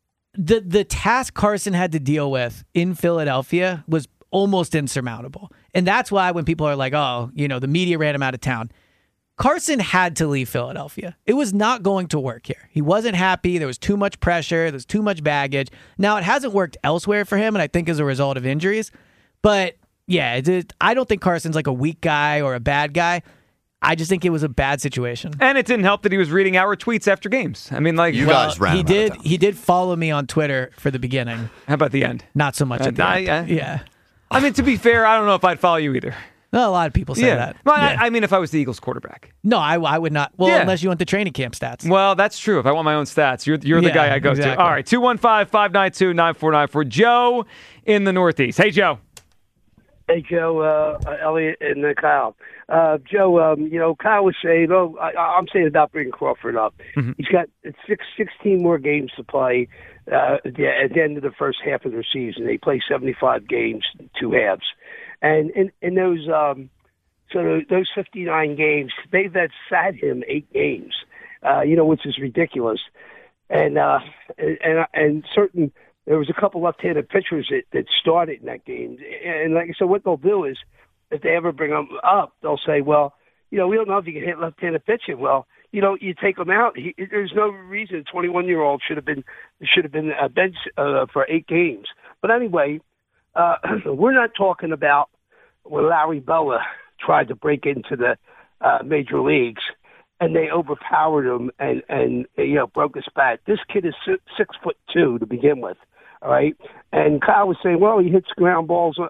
the the task Carson had to deal with in Philadelphia was almost insurmountable. And that's why when people are like, oh, you know, the media ran him out of town, Carson had to leave Philadelphia. It was not going to work here. He wasn't happy. There was too much pressure. There was too much baggage. Now, it hasn't worked elsewhere for him, and I think as a result of injuries. But, yeah, it, it, I don't think Carson's like a weak guy or a bad guy. I just think it was a bad situation. And it didn't help that he was reading our tweets after games. I mean, like, You Well, guys ran he him out of did. town. He did follow me on Twitter for the beginning. How about the end? Not so much Uh, at the I- end. I- yeah. I mean, to be fair, I don't know if I'd follow you either. No, a lot of people say yeah. that. Well, Yeah. I, I mean, if I was the Eagles quarterback. No, I, I would not. Well, Yeah. unless you want the training camp stats. Well, that's true. If I want my own stats, you're, you're the Yeah, guy I go exactly. to. All right, two one five, five nine two, nine four nine for Joe in the Northeast. Hey, Joe. Hey, Joe, uh, uh, Elliot, and uh, Kyle. Uh, Joe, um, you know, Kyle was saying, oh, I, I'm saying about bringing Crawford up. Mm-hmm. He's got six, sixteen more games to play uh, at, the, at the end of the first half of their season. They play seventy-five games, two halves. And in, in those um, so those fifty-nine games, they've had sat him eight games, uh, you know, which is ridiculous. And, uh, and, and, and certain... There was a couple left-handed pitchers that, that started in that game. And like I said, what they'll do is, if they ever bring them up, they'll say, well, you know, we don't know if you can hit left-handed pitching. Well, you know, you take them out. He, there's no reason a twenty-one-year-old should have been should have been uh, bench uh, for eight games. But anyway, uh, we're not talking about when Larry Bowa tried to break into the uh, major leagues and they overpowered him and, and you know, broke his bat. This kid is six, six foot two to begin with. All right, and Kyle was saying, "Well, he hits ground balls."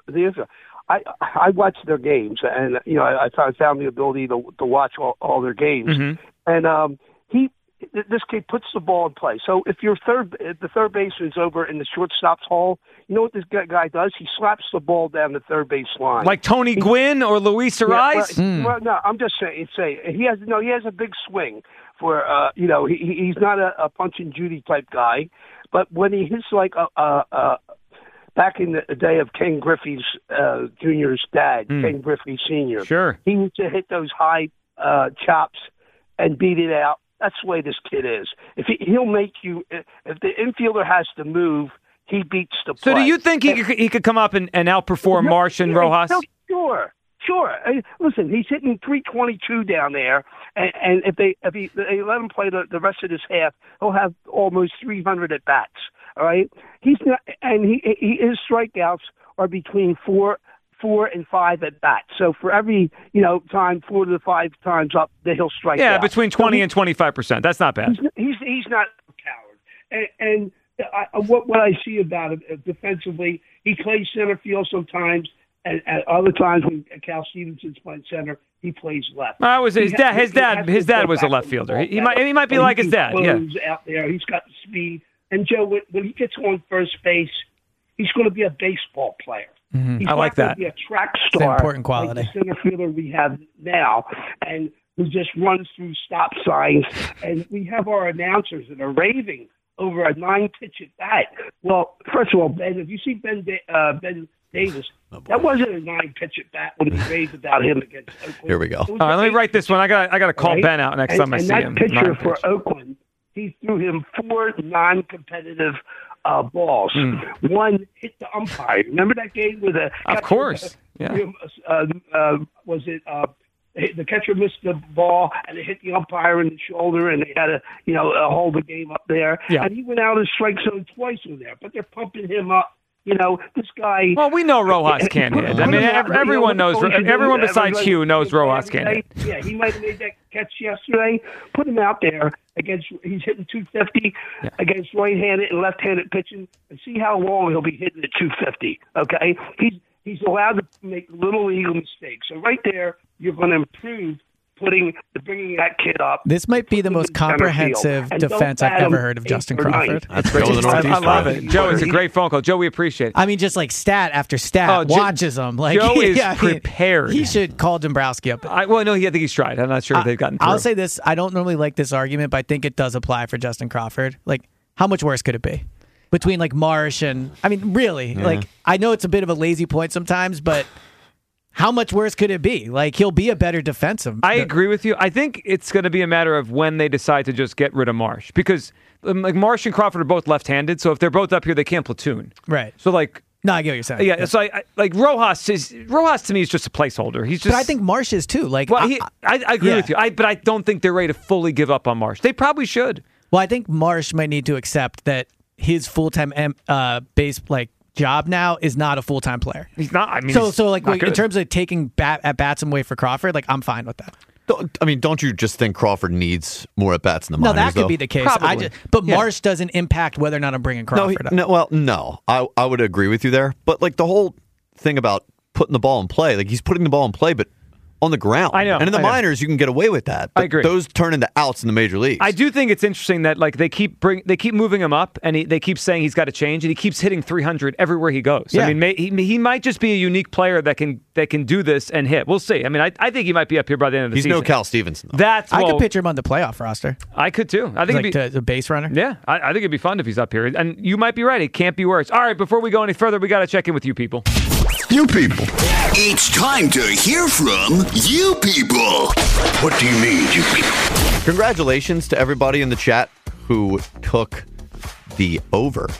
I I watched their games, and you know, I, I found the ability to to watch all, all their games, mm-hmm. and um, he this kid puts the ball in play. So if your third if the third baseman's over in the shortstop's hole, you know what this guy does? He slaps the ball down the third base line, like Tony he, Gwynn or Luis Ariz. Yeah, well, mm. well, no, I'm just saying. Say he has no, he has a big swing for uh, you know, he he's not a, a punch and Judy type guy. But when he hits like a, a, a back in the day of Ken Griffey's uh, Junior's dad, mm. Ken Griffey Senior, sure, he used to hit those high uh, chops and beat it out. That's the way this kid is. If he, he'll make you, if the infielder has to move, he beats the play. So do you think he could, he could come up and, and outperform no, Marsh and yeah, Rojas? No, sure. Sure. Listen, he's hitting three twenty-two down there, and, and if they if he they let him play the, the rest of this half, he'll have almost three hundred at bats. All right, he's not, and he, he his strikeouts are between four four and five at bats. So for every you know time, four to five times up, that he'll strike. Yeah, out. between twenty so he, and twenty five percent. That's not bad. He's he's, he's not a coward, and. and I, what what I see about him defensively, he plays center field sometimes. And at other times when Cal Stevenson's playing center, he plays left. I was his he dad. Has, his dad. His dad was a left fielder. He, he might. He might be and like his dad. Yeah. Out there, he's got the speed. And Joe, when, when he gets on first base, he's going to be a baseball player. Mm-hmm. He's I like not that. Be a track star. It's an important quality. Like the center fielder we have now, and who just runs through stop signs. And we have our announcers that are raving over a nine-pitch at bat. Well, first of all, Ben, if you see Ben, uh, Ben Davis, oh, that wasn't a nine-pitch at bat when he raved about him against Oakland. Here we go. All right, let me write this one. I got I got to call right? Ben out next and, time I and see that him. pitcher Nine for pitch. Oakland, he threw him four non-competitive uh, balls. Mm. One hit the umpire. Remember that game with a Of course, yeah. Uh, uh, was it? Uh, the catcher missed the ball, and it hit the umpire in the shoulder, and they had to, you know, uh, hold the game up there. Yeah. And he went out and strike zone twice in there, but they're pumping him up. You know, this guy. Well, we know Rojas can't hit. I mean, ev- everyone knows. Everyone besides Hugh knows Rojas can't hit. Yeah, he might have made that catch yesterday. Put him out there against. He's hitting two fifty yeah. against right-handed and left-handed pitching, and see how long he'll be hitting at two fifty. Okay, he's he's allowed to make little legal mistakes. So right there, you're going to improve. Putting bringing that kid up. This might be the most comprehensive defense I've ever heard of Justin Crawford. That's great. I, I love it. Joe, it's a great phone call. Joe, we appreciate it. I mean, just like stat after stat, oh, watches Joe, them. Like, Joe is yeah, prepared. He should call Dombrowski up. I, well, no, I think he's tried. I'm not sure if they've gotten through. I'll say this. I don't normally like this argument, but I think it does apply for Justin Crawford. Like, how much worse could it be? Between, like, Marsh and... I mean, really. Yeah. Like, I know it's a bit of a lazy point sometimes, but... How much worse could it be? Like, he'll be a better defensive. I agree with you. I think it's going to be a matter of when they decide to just get rid of Marsh. Because, um, like, Marsh and Crawford are both left-handed, so if they're both up here, they can't platoon. Right. So, like... No, I get what you're saying. Yeah, yeah. so, I, I, like, Rojas is... Rojas, to me, is just a placeholder. He's just... But I think Marsh is, too. Like, well, I, he, I, I agree yeah. with you. I, but I don't think they're ready to fully give up on Marsh. They probably should. Well, I think Marsh might need to accept that his full-time uh, base, like, job now is not a full-time player. He's not. I mean, so so like in terms of taking bat at bats away for Crawford, like I'm fine with that. I mean, don't you just think Crawford needs more at bats in the no, minors? No, that could though? be the case. Probably. I just, but yeah. Marsh doesn't impact whether or not I'm bringing Crawford no, up. No, well, no, I I would agree with you there. But like the whole thing about putting the ball in play, like he's putting the ball in play, but on the ground. I know. And in the I know. minors, you can get away with that. But I agree. Those turn into outs in the major leagues. I do think it's interesting that like they keep bring they keep moving him up, and he, they keep saying he's got to change, and he keeps hitting three hundred everywhere he goes. Yeah. I mean, may, he he might just be a unique player that can that can do this and hit. We'll see. I mean, I, I think he might be up here by the end of the He's season. no Cal Stevenson, though. That's I well, could picture him on the playoff roster. I could too. I think like it'd be, to, a base runner. yeah, I, I think it'd be fun if he's up here. And you might be right. It can't be worse. All right, before we go any further, we got to check in with you people. You people. It's time to hear from you people. What do you need, you people? Congratulations to everybody in the chat who took the over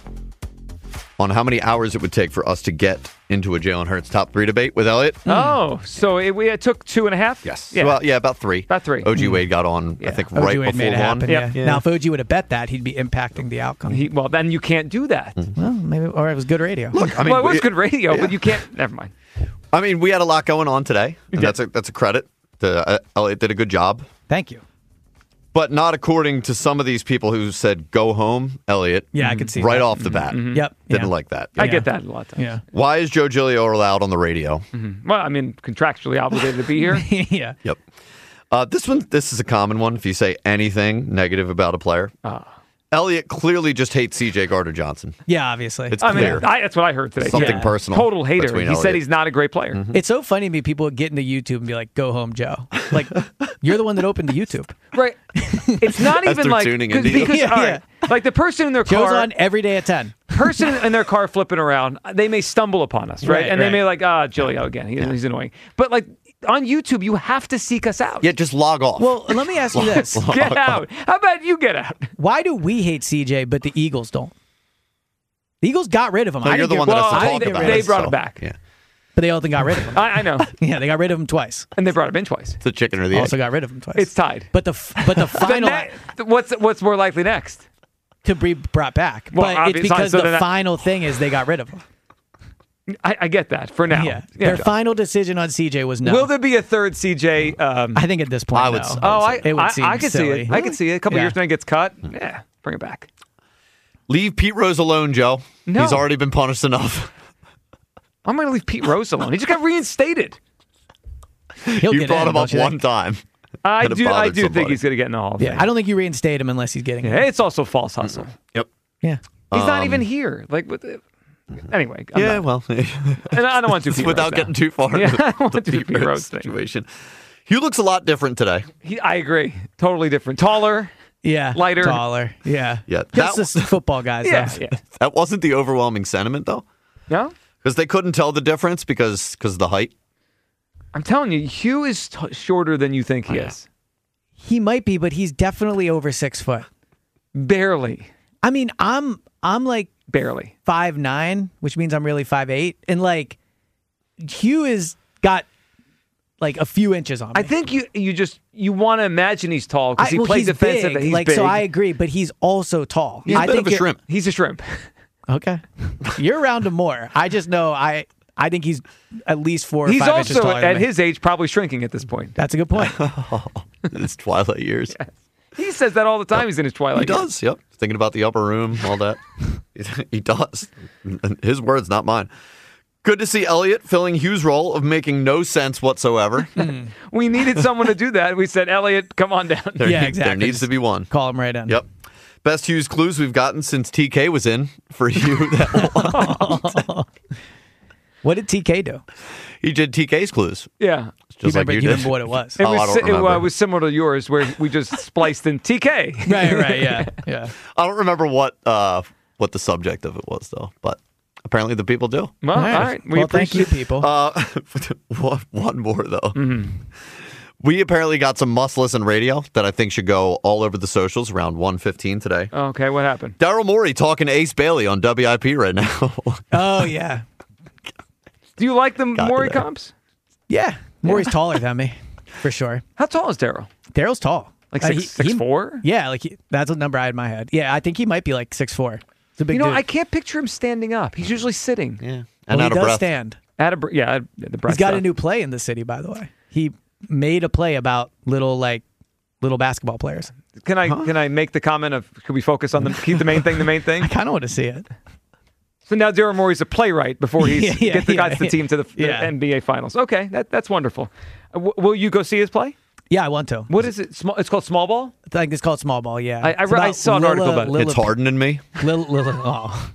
on how many hours it would take for us to get into a Jalen Hurts top three debate with Elliot. Oh, so it, we it took two and a half? Yes. Yeah. Well, yeah, about three. About three. O G Wade got on, I think, O G right Wade made before it one. happen. Yep. Yeah. Yeah. Now, if O G would have bet that, he'd be impacting the outcome. He, well, then you can't do that. well, maybe, or it was good radio. Look, I mean, well, it was we- good radio, yeah. but you can't. Never mind. I mean, we had a lot going on today, and did. that's a that's a credit. To, uh, Elliot did a good job, Thank you. but not according to some of these people who said "go home." Elliot, Yeah, I could see right that. off the bat, Mm-hmm. Yep. didn't yeah. like that. I Yeah. get that a lot of times. Yeah. Why is Joe Giglio allowed on the radio? Well, I mean, contractually obligated to be here. yeah. Yep. Uh, this one, this is a common one. If you say anything negative about a player, Ah. Elliot clearly just hates C J Gardner-Johnson. Yeah, obviously. It's I mean, clear. I, that's what I heard today. Something Yeah. personal. Total hater. between He said Elliot. he's not a great player. It's so funny to me. People get into YouTube and be like, "Go home, Joe." Like, you're the one that opened the YouTube. Right. It's not As even they're like tuning cause, into you. because Yeah, all yeah. right, like the person in their Joe's car, on every day at ten. person in their car flipping around, they may stumble upon us, right? Right, and they right. may like, ah, Giglio again. He, He's annoying. But like on YouTube, you have to seek us out. Yeah, just log off. Well, let me ask you this: Get out. How about you get out? why do we hate C J but the Eagles don't? The Eagles got rid of him. No, I you're didn't the get- one that well, has to I talk think about they it. brought so, him back. Yeah, But they all got rid of him. I, I know. Yeah, they got rid of him twice. And they brought him in twice. it's the chicken or the Also egg. got rid of him twice. It's tied. But the f- but the The final ne- what's what's more likely next? to be brought back. Well, but it's obviously, because so the then I- final thing is they got rid of him. I, I get that for now. Yeah. Their final decision on C J was no. Will there be a third C J? Um, I think at this point, I would no. s- oh, I, it would I, seem I could see silly. it. I could see it. A couple Yeah. years from now, he gets cut. Yeah, bring it back. Leave Pete Rose alone, Joe. No. He's already been punished enough. I'm going to leave Pete Rose alone. He just got reinstated. He'll you get brought in, him don't up you one think? time. I And it do. I bothered do somebody. think he's going to get in the Hall of Yeah, Fame. I don't think you reinstate him unless he's getting. Yeah, it's also false hustle. Yep. Yeah. He's not Um, even here. Like, with the, anyway. I'm yeah, not- well, and I don't want to do Pete without Rose now. getting too far Yeah, into I don't want the to do Pete Pete Rose Rose thing. situation. Hugh looks a lot different today. He, I agree. Totally different. Taller. Yeah. Lighter. Taller. Yeah. Yeah, Just that, the football guys. Yeah, though. yeah. that wasn't the overwhelming sentiment, though, No? because they couldn't tell the difference because because of the height. I'm telling you, Hugh is t- shorter than you think he is. He might be, but he's definitely over six foot. Barely. I mean, I'm I'm like Barely. five nine, which means I'm really five eight, and like Hugh is got like a few inches on me. I think you you just you want to imagine he's tall because I- he well, played he's defensive. big, and he's like big. so. I agree, but he's also tall. He's a I bit think of a you're- shrimp. He's a shrimp. Okay, you're around him more. I just know I. I think he's at least four or He's five inches also taller than at me. his age probably shrinking at this point. That's a good point. His twilight years. He says that all the time. He's in his twilight. He years. does. Yep. Thinking about the upper room, all that. He does. His words, not mine. Good to see Elliot filling Hugh's role of making no sense whatsoever. We needed someone to do that. We said, Elliot, come on down. There, Yeah, There exactly. needs to be one. Call him right in. Yep. Best Hughes clues we've gotten since T K was in for you. That What did T K do? he did T K's clues. Yeah. Just you like remember, you you did. remember what it was? It Oh, was I don't si- it, uh, remember. was similar to yours, where we just spliced in T K. right, right, yeah, yeah. I don't remember what uh, what the subject of it was, though, but apparently the people do. Well, all right. We well, thank you, appreciate- people. Uh, one, one more, though. Mm-hmm. We apparently got some must listen radio that I think should go all over the socials around one fifteen today. Okay, what happened? Daryl Morey talking to Ace Bailey on W I P right now. Oh yeah, Do you like the Got Maury to there. comps? yeah. Maury's taller than me, for sure. How tall is Daryl? Daryl's tall, Like Uh, six, he- six he- four? Yeah, like he, that's a number I had in my head. Yeah, I think he might be like six four. It's a big You know, dude. I can't picture him standing up. He's usually sitting. Yeah. well, And he out of does breath. stand. Out of, br- yeah, out of- the breath He's got a stuff. new play in the city, by the way. He made a play about little like little basketball players. Can I can I make the comment of could we focus on the keep the main thing the main thing? I kind of want to see it. So now Daryl Morey's a playwright before he Yeah, yeah, gets the yeah, guys the yeah. team to the, the Yeah. N B A Finals. Okay, that that's wonderful. Uh, w- will you go see his play? Yeah, I want to. What is it? Small, it's called Small Ball? I think it's called Small Ball, yeah. I, I, It's re- I about saw an article Lilla- about it. Lilla- It's Harden and me. Lil, Lil, oh.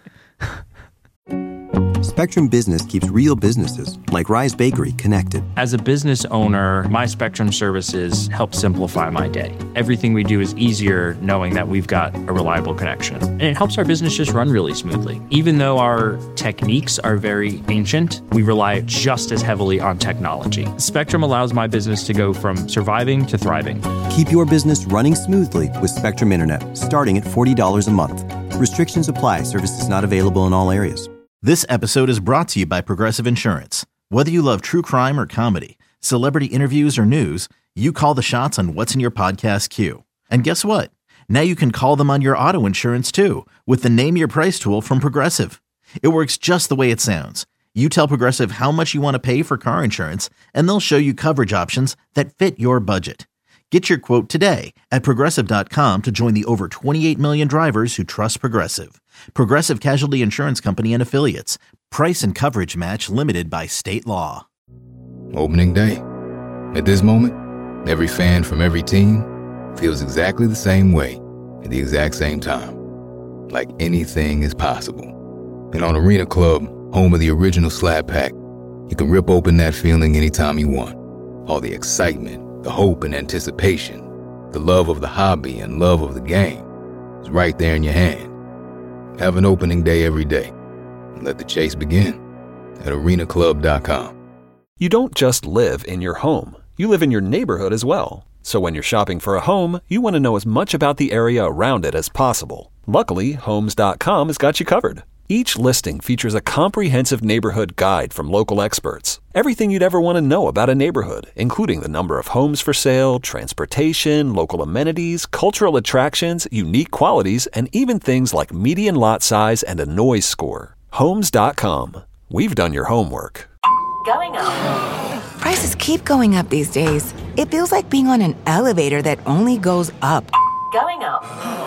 Spectrum Business keeps real businesses, like Rise Bakery, connected. As a business owner, my Spectrum services help simplify my day. Everything we do is easier knowing that we've got a reliable connection. And it helps our business just run really smoothly. Even though our techniques are very ancient, we rely just as heavily on technology. Spectrum allows my business to go from surviving to thriving. Keep your business running smoothly with Spectrum Internet, starting at forty dollars a month. Restrictions apply. Services not available in all areas. This episode is brought to you by Progressive Insurance. Whether you love true crime or comedy, celebrity interviews or news, you call the shots on what's in your podcast queue. And guess what? Now you can call them on your auto insurance too with the Name Your Price tool from Progressive. It works just the way it sounds. You tell Progressive how much you want to pay for car insurance, and they'll show you coverage options that fit your budget. Get your quote today at Progressive dot com to join the over twenty-eight million drivers who trust Progressive. Progressive Casualty Insurance Company and Affiliates. Price and coverage match limited by state law. Opening day. At this moment, every fan from every team feels exactly the same way at the exact same time. Like anything is possible. And on Arena Club, home of the original Slab Pack, you can rip open that feeling anytime you want. All the excitement, the hope and anticipation, the love of the hobby and love of the game is right there in your hand. Have an opening day every day. Let the chase begin at arena club dot com. You don't just live in your home. You live in your neighborhood as well. So when you're shopping for a home, you want to know as much about the area around it as possible. Luckily, homes dot com has got you covered. Each listing features a comprehensive neighborhood guide from local experts. Everything you'd ever want to know about a neighborhood, including the number of homes for sale, transportation, local amenities, cultural attractions, unique qualities, and even things like median lot size and a noise score. homes dot com. We've done your homework. Going up. Prices keep going up these days. It feels like being on an elevator that only goes up. Going up.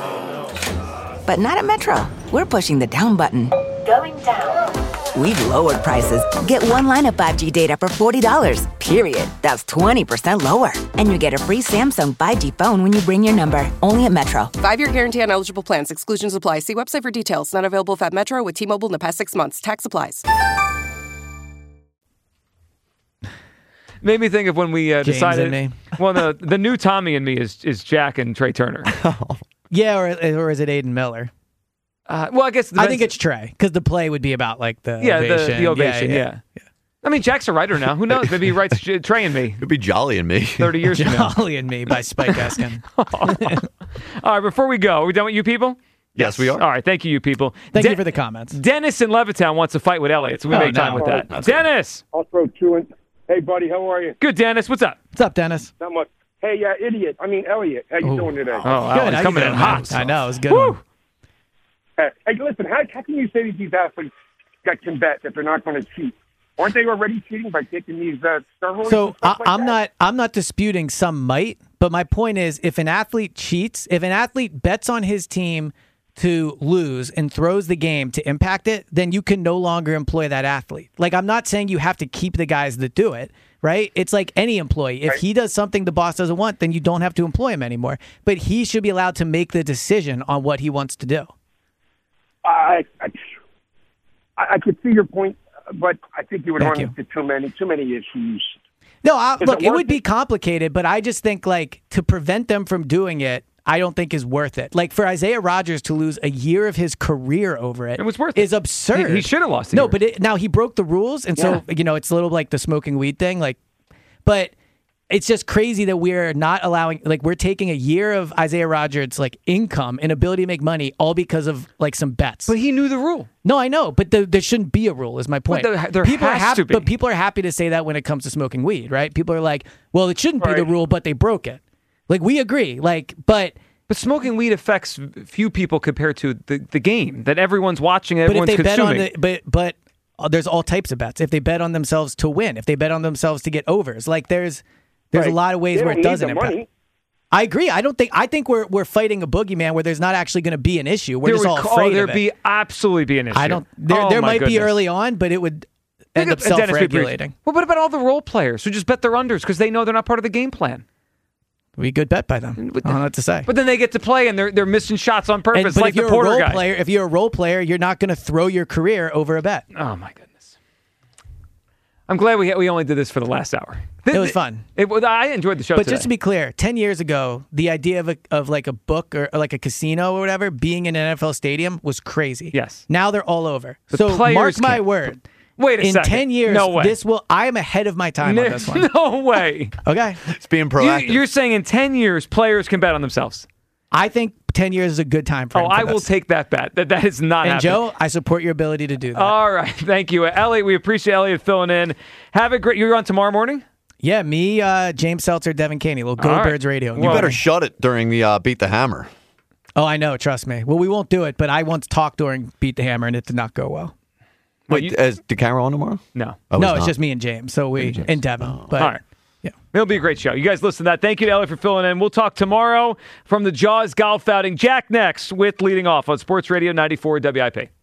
But not at Metro. We're pushing the down button. Going down. We've lowered prices. Get one line of five G data for forty dollars, period. That's twenty percent lower. And you get a free Samsung five G phone when you bring your number. Only at Metro. Five-year guarantee on eligible plans. Exclusions apply. See website for details. Not available if at Metro with T-Mobile in the past six months. Tax applies. Made me think of when we uh, James decided. and me. Well, the the new Tommy and me is is Jack and Trey Turner. Yeah, or, or is it Aiden Miller? Uh, well, I guess I think it's Trey because the play would be about like the yeah ovation. the, the ovation. Yeah, yeah. I mean, Jack's a writer now. Who knows? Maybe he writes J- Trey and me. It'd be Jolly and me. Thirty years from now. Jolly and Me by Spike Eskin. All right, before we go, are we done with you people? Yes, we are. All right, thank you, you people. Thank De- you for the comments. Dennis in Levittown wants to fight with Elliot, so we Oh, make no. time with that. All right. Dennis! I'll throw two in. Hey, buddy, how are you? Good, Dennis. What's up? What's up, Dennis? Not much. Hey, uh, idiot. I mean, Elliot. How you Ooh. doing today? Oh, wow, he's coming in hot. I know, it was a good Woo! one. Hey, hey, listen, how, how can you say that these athletes got can bet that they're not going to cheat? Aren't they already cheating by taking these uh, steroids? So and I, stuff like I'm that? not I'm not disputing some might, but my point is if an athlete cheats, if an athlete bets on his team to lose and throws the game to impact it, then you can no longer employ that athlete. Like I'm not saying you have to keep the guys that do it, right? It's like any employee. If he does something the boss doesn't want, then you don't have to employ him anymore. But he should be allowed to make the decision on what he wants to do. I, I, I could see your point, but I think you would Thank run you. into too many, too many issues. No, I, Is it look, it worth would be complicated, but I just think like to prevent them from doing it, I don't think is worth it. Like for Isaiah Rodgers to lose a year of his career over it, It was worth is it. absurd. He, he should have lost a No, year. but it, now he broke the rules, and so you know it's a little like the smoking weed thing. Like, but it's just crazy that we're not allowing, like, we're taking a year of Isaiah Rodgers' like income and ability to make money all because of like some bets. But he knew the rule. No, I know, but the, there shouldn't be a rule. Is my point. But there- there people are has happy, to be. but people are happy to say that when it comes to smoking weed, right? People are like, well, it shouldn't be the rule, but they broke it. Like we agree, like, but. But smoking weed affects few people compared to the, the game that everyone's watching, But if everyone's they bet on consuming. the, but but uh, there's all types of bets. If they bet on themselves to win, if they bet on themselves to get overs, like there's there's Right. a lot of ways They where don't it need doesn't the impact. money. I agree. I don't think. I think we're we're fighting a boogeyman where there's not actually going to be an issue. We're There just would all co- afraid oh, of there'd it. be absolutely be an issue. I don't. There, Oh, there my might be goodness. early on, but it would end Think up of- Dennis, we self-regulating. briefed- Well, what about all the role players who just bet their unders because they know they're not part of the game plan? We good bet by them. I don't know what to say. But then they get to play and they're they're missing shots on purpose, And- but like if the you're Porter a role guy. player, if you're a role player, you're not going to throw your career over a bet. Oh my goodness! I'm glad we we only did this for the last hour. It was fun. It, was- I enjoyed the show. But today. just to be clear, ten years ago, the idea of a, of like a book or, or like a casino or whatever being in an N F L stadium was crazy. Yes. Now they're all over. The so players mark my can't- word. Wait a in second. ten years, No way. this will. I am ahead of my time on this one. No way. Okay. It's being You, proactive. you're saying in ten years, players can bet on themselves. I think ten years is a good time for Oh, him for I will this. take that bet. That that is not And happening. Joe, I support your ability to do that. All right, thank you, Elliot. We appreciate Elliot filling in. Have a great. You're on tomorrow morning. Yeah, me, uh, James Seltzer, Devin Caney, little Go All right. Birds Radio. You better shut it during the uh, Beat the Hammer. Oh, I know. Trust me. Well, we won't do it, but I once talked during Beat the Hammer, and it did not go well. Wait, is DeCaro on tomorrow? No. Oh, no, it's it's not. just me and James. So we and Devin. But All right. yeah. It'll be a great show. You guys listen to that. Thank you to Elliot for filling in. We'll talk tomorrow from the Jaws Golf Outing. Jack next with Leading Off on Sports Radio ninety-four W I P.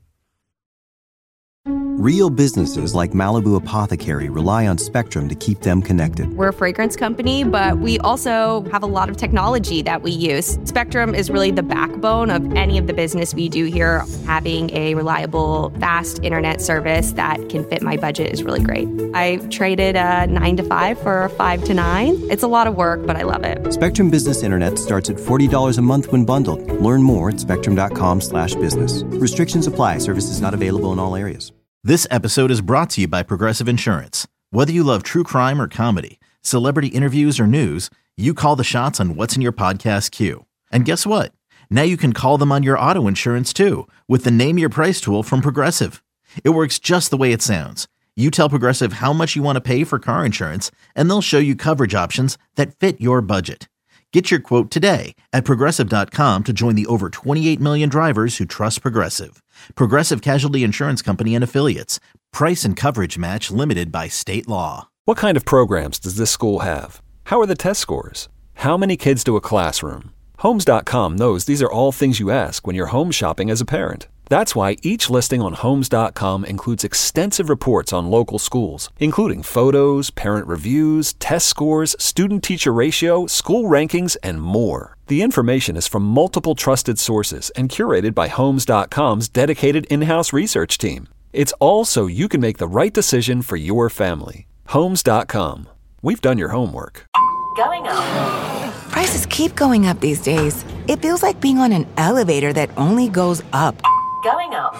Real businesses like Malibu Apothecary rely on Spectrum to keep them connected. We're a fragrance company, but we also have a lot of technology that we use. Spectrum is really the backbone of any of the business we do here. Having a reliable, fast internet service that can fit my budget is really great. I traded a nine to five for a five to nine. It's a lot of work, but I love it. Spectrum Business Internet starts at forty dollars a month when bundled. Learn more at spectrum.com slash business. Restrictions apply. Services not available in all areas. This episode is brought to you by Progressive Insurance. Whether you love true crime or comedy, celebrity interviews or news, you call the shots on what's in your podcast queue. And guess what? Now you can call them on your auto insurance too with the Name Your Price tool from Progressive. It works just the way it sounds. You tell Progressive how much you want to pay for car insurance, and they'll show you coverage options that fit your budget. Get your quote today at Progressive dot com to join the over twenty-eight million drivers who trust Progressive. Progressive Casualty Insurance Company and Affiliates. Price and coverage match limited by state law. What kind of programs does this school have? How are the test scores? How many kids do a classroom? Homes dot com knows these are all things you ask when you're home shopping as a parent. That's why each listing on Homes dot com includes extensive reports on local schools, including photos, parent reviews, test scores, student-teacher ratio, school rankings, and more. The information is from multiple trusted sources and curated by Homes dot com's dedicated in-house research team. It's all so you can make the right decision for your family. Homes dot com. We've done your homework. Going up. Prices keep going up these days. It feels like being on an elevator that only goes up. Going up.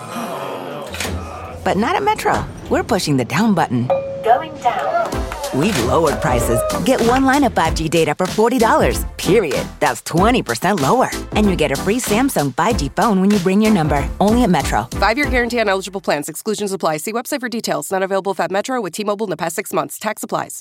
But not at Metro. We're pushing the down button. Going down. We've lowered prices. Get one line of five G data for forty dollars, period. That's twenty percent lower. And you get a free Samsung five G phone when you bring your number. Only at Metro. Five-year guarantee on eligible plans. Exclusions apply. See website for details. Not available if at Metro with T-Mobile in the past six months. Tax applies.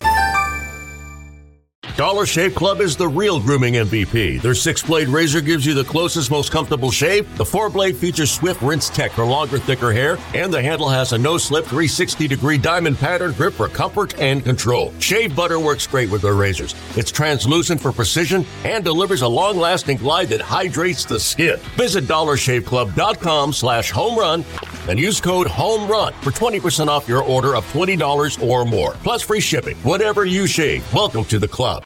Dollar Shave Club is the real grooming M V P. Their six-blade razor gives you the closest, most comfortable shave. The four-blade features Swift Rinse Tech for longer, thicker hair. And the handle has a no-slip three hundred sixty degree diamond pattern grip for comfort and control. Shave butter works great with their razors. It's translucent for precision and delivers a long-lasting glide that hydrates the skin. Visit dollar shave club dot com slash home run and use code HOMERUN for twenty percent off your order of twenty dollars or more. Plus free shipping. Whatever you shave, welcome to the club.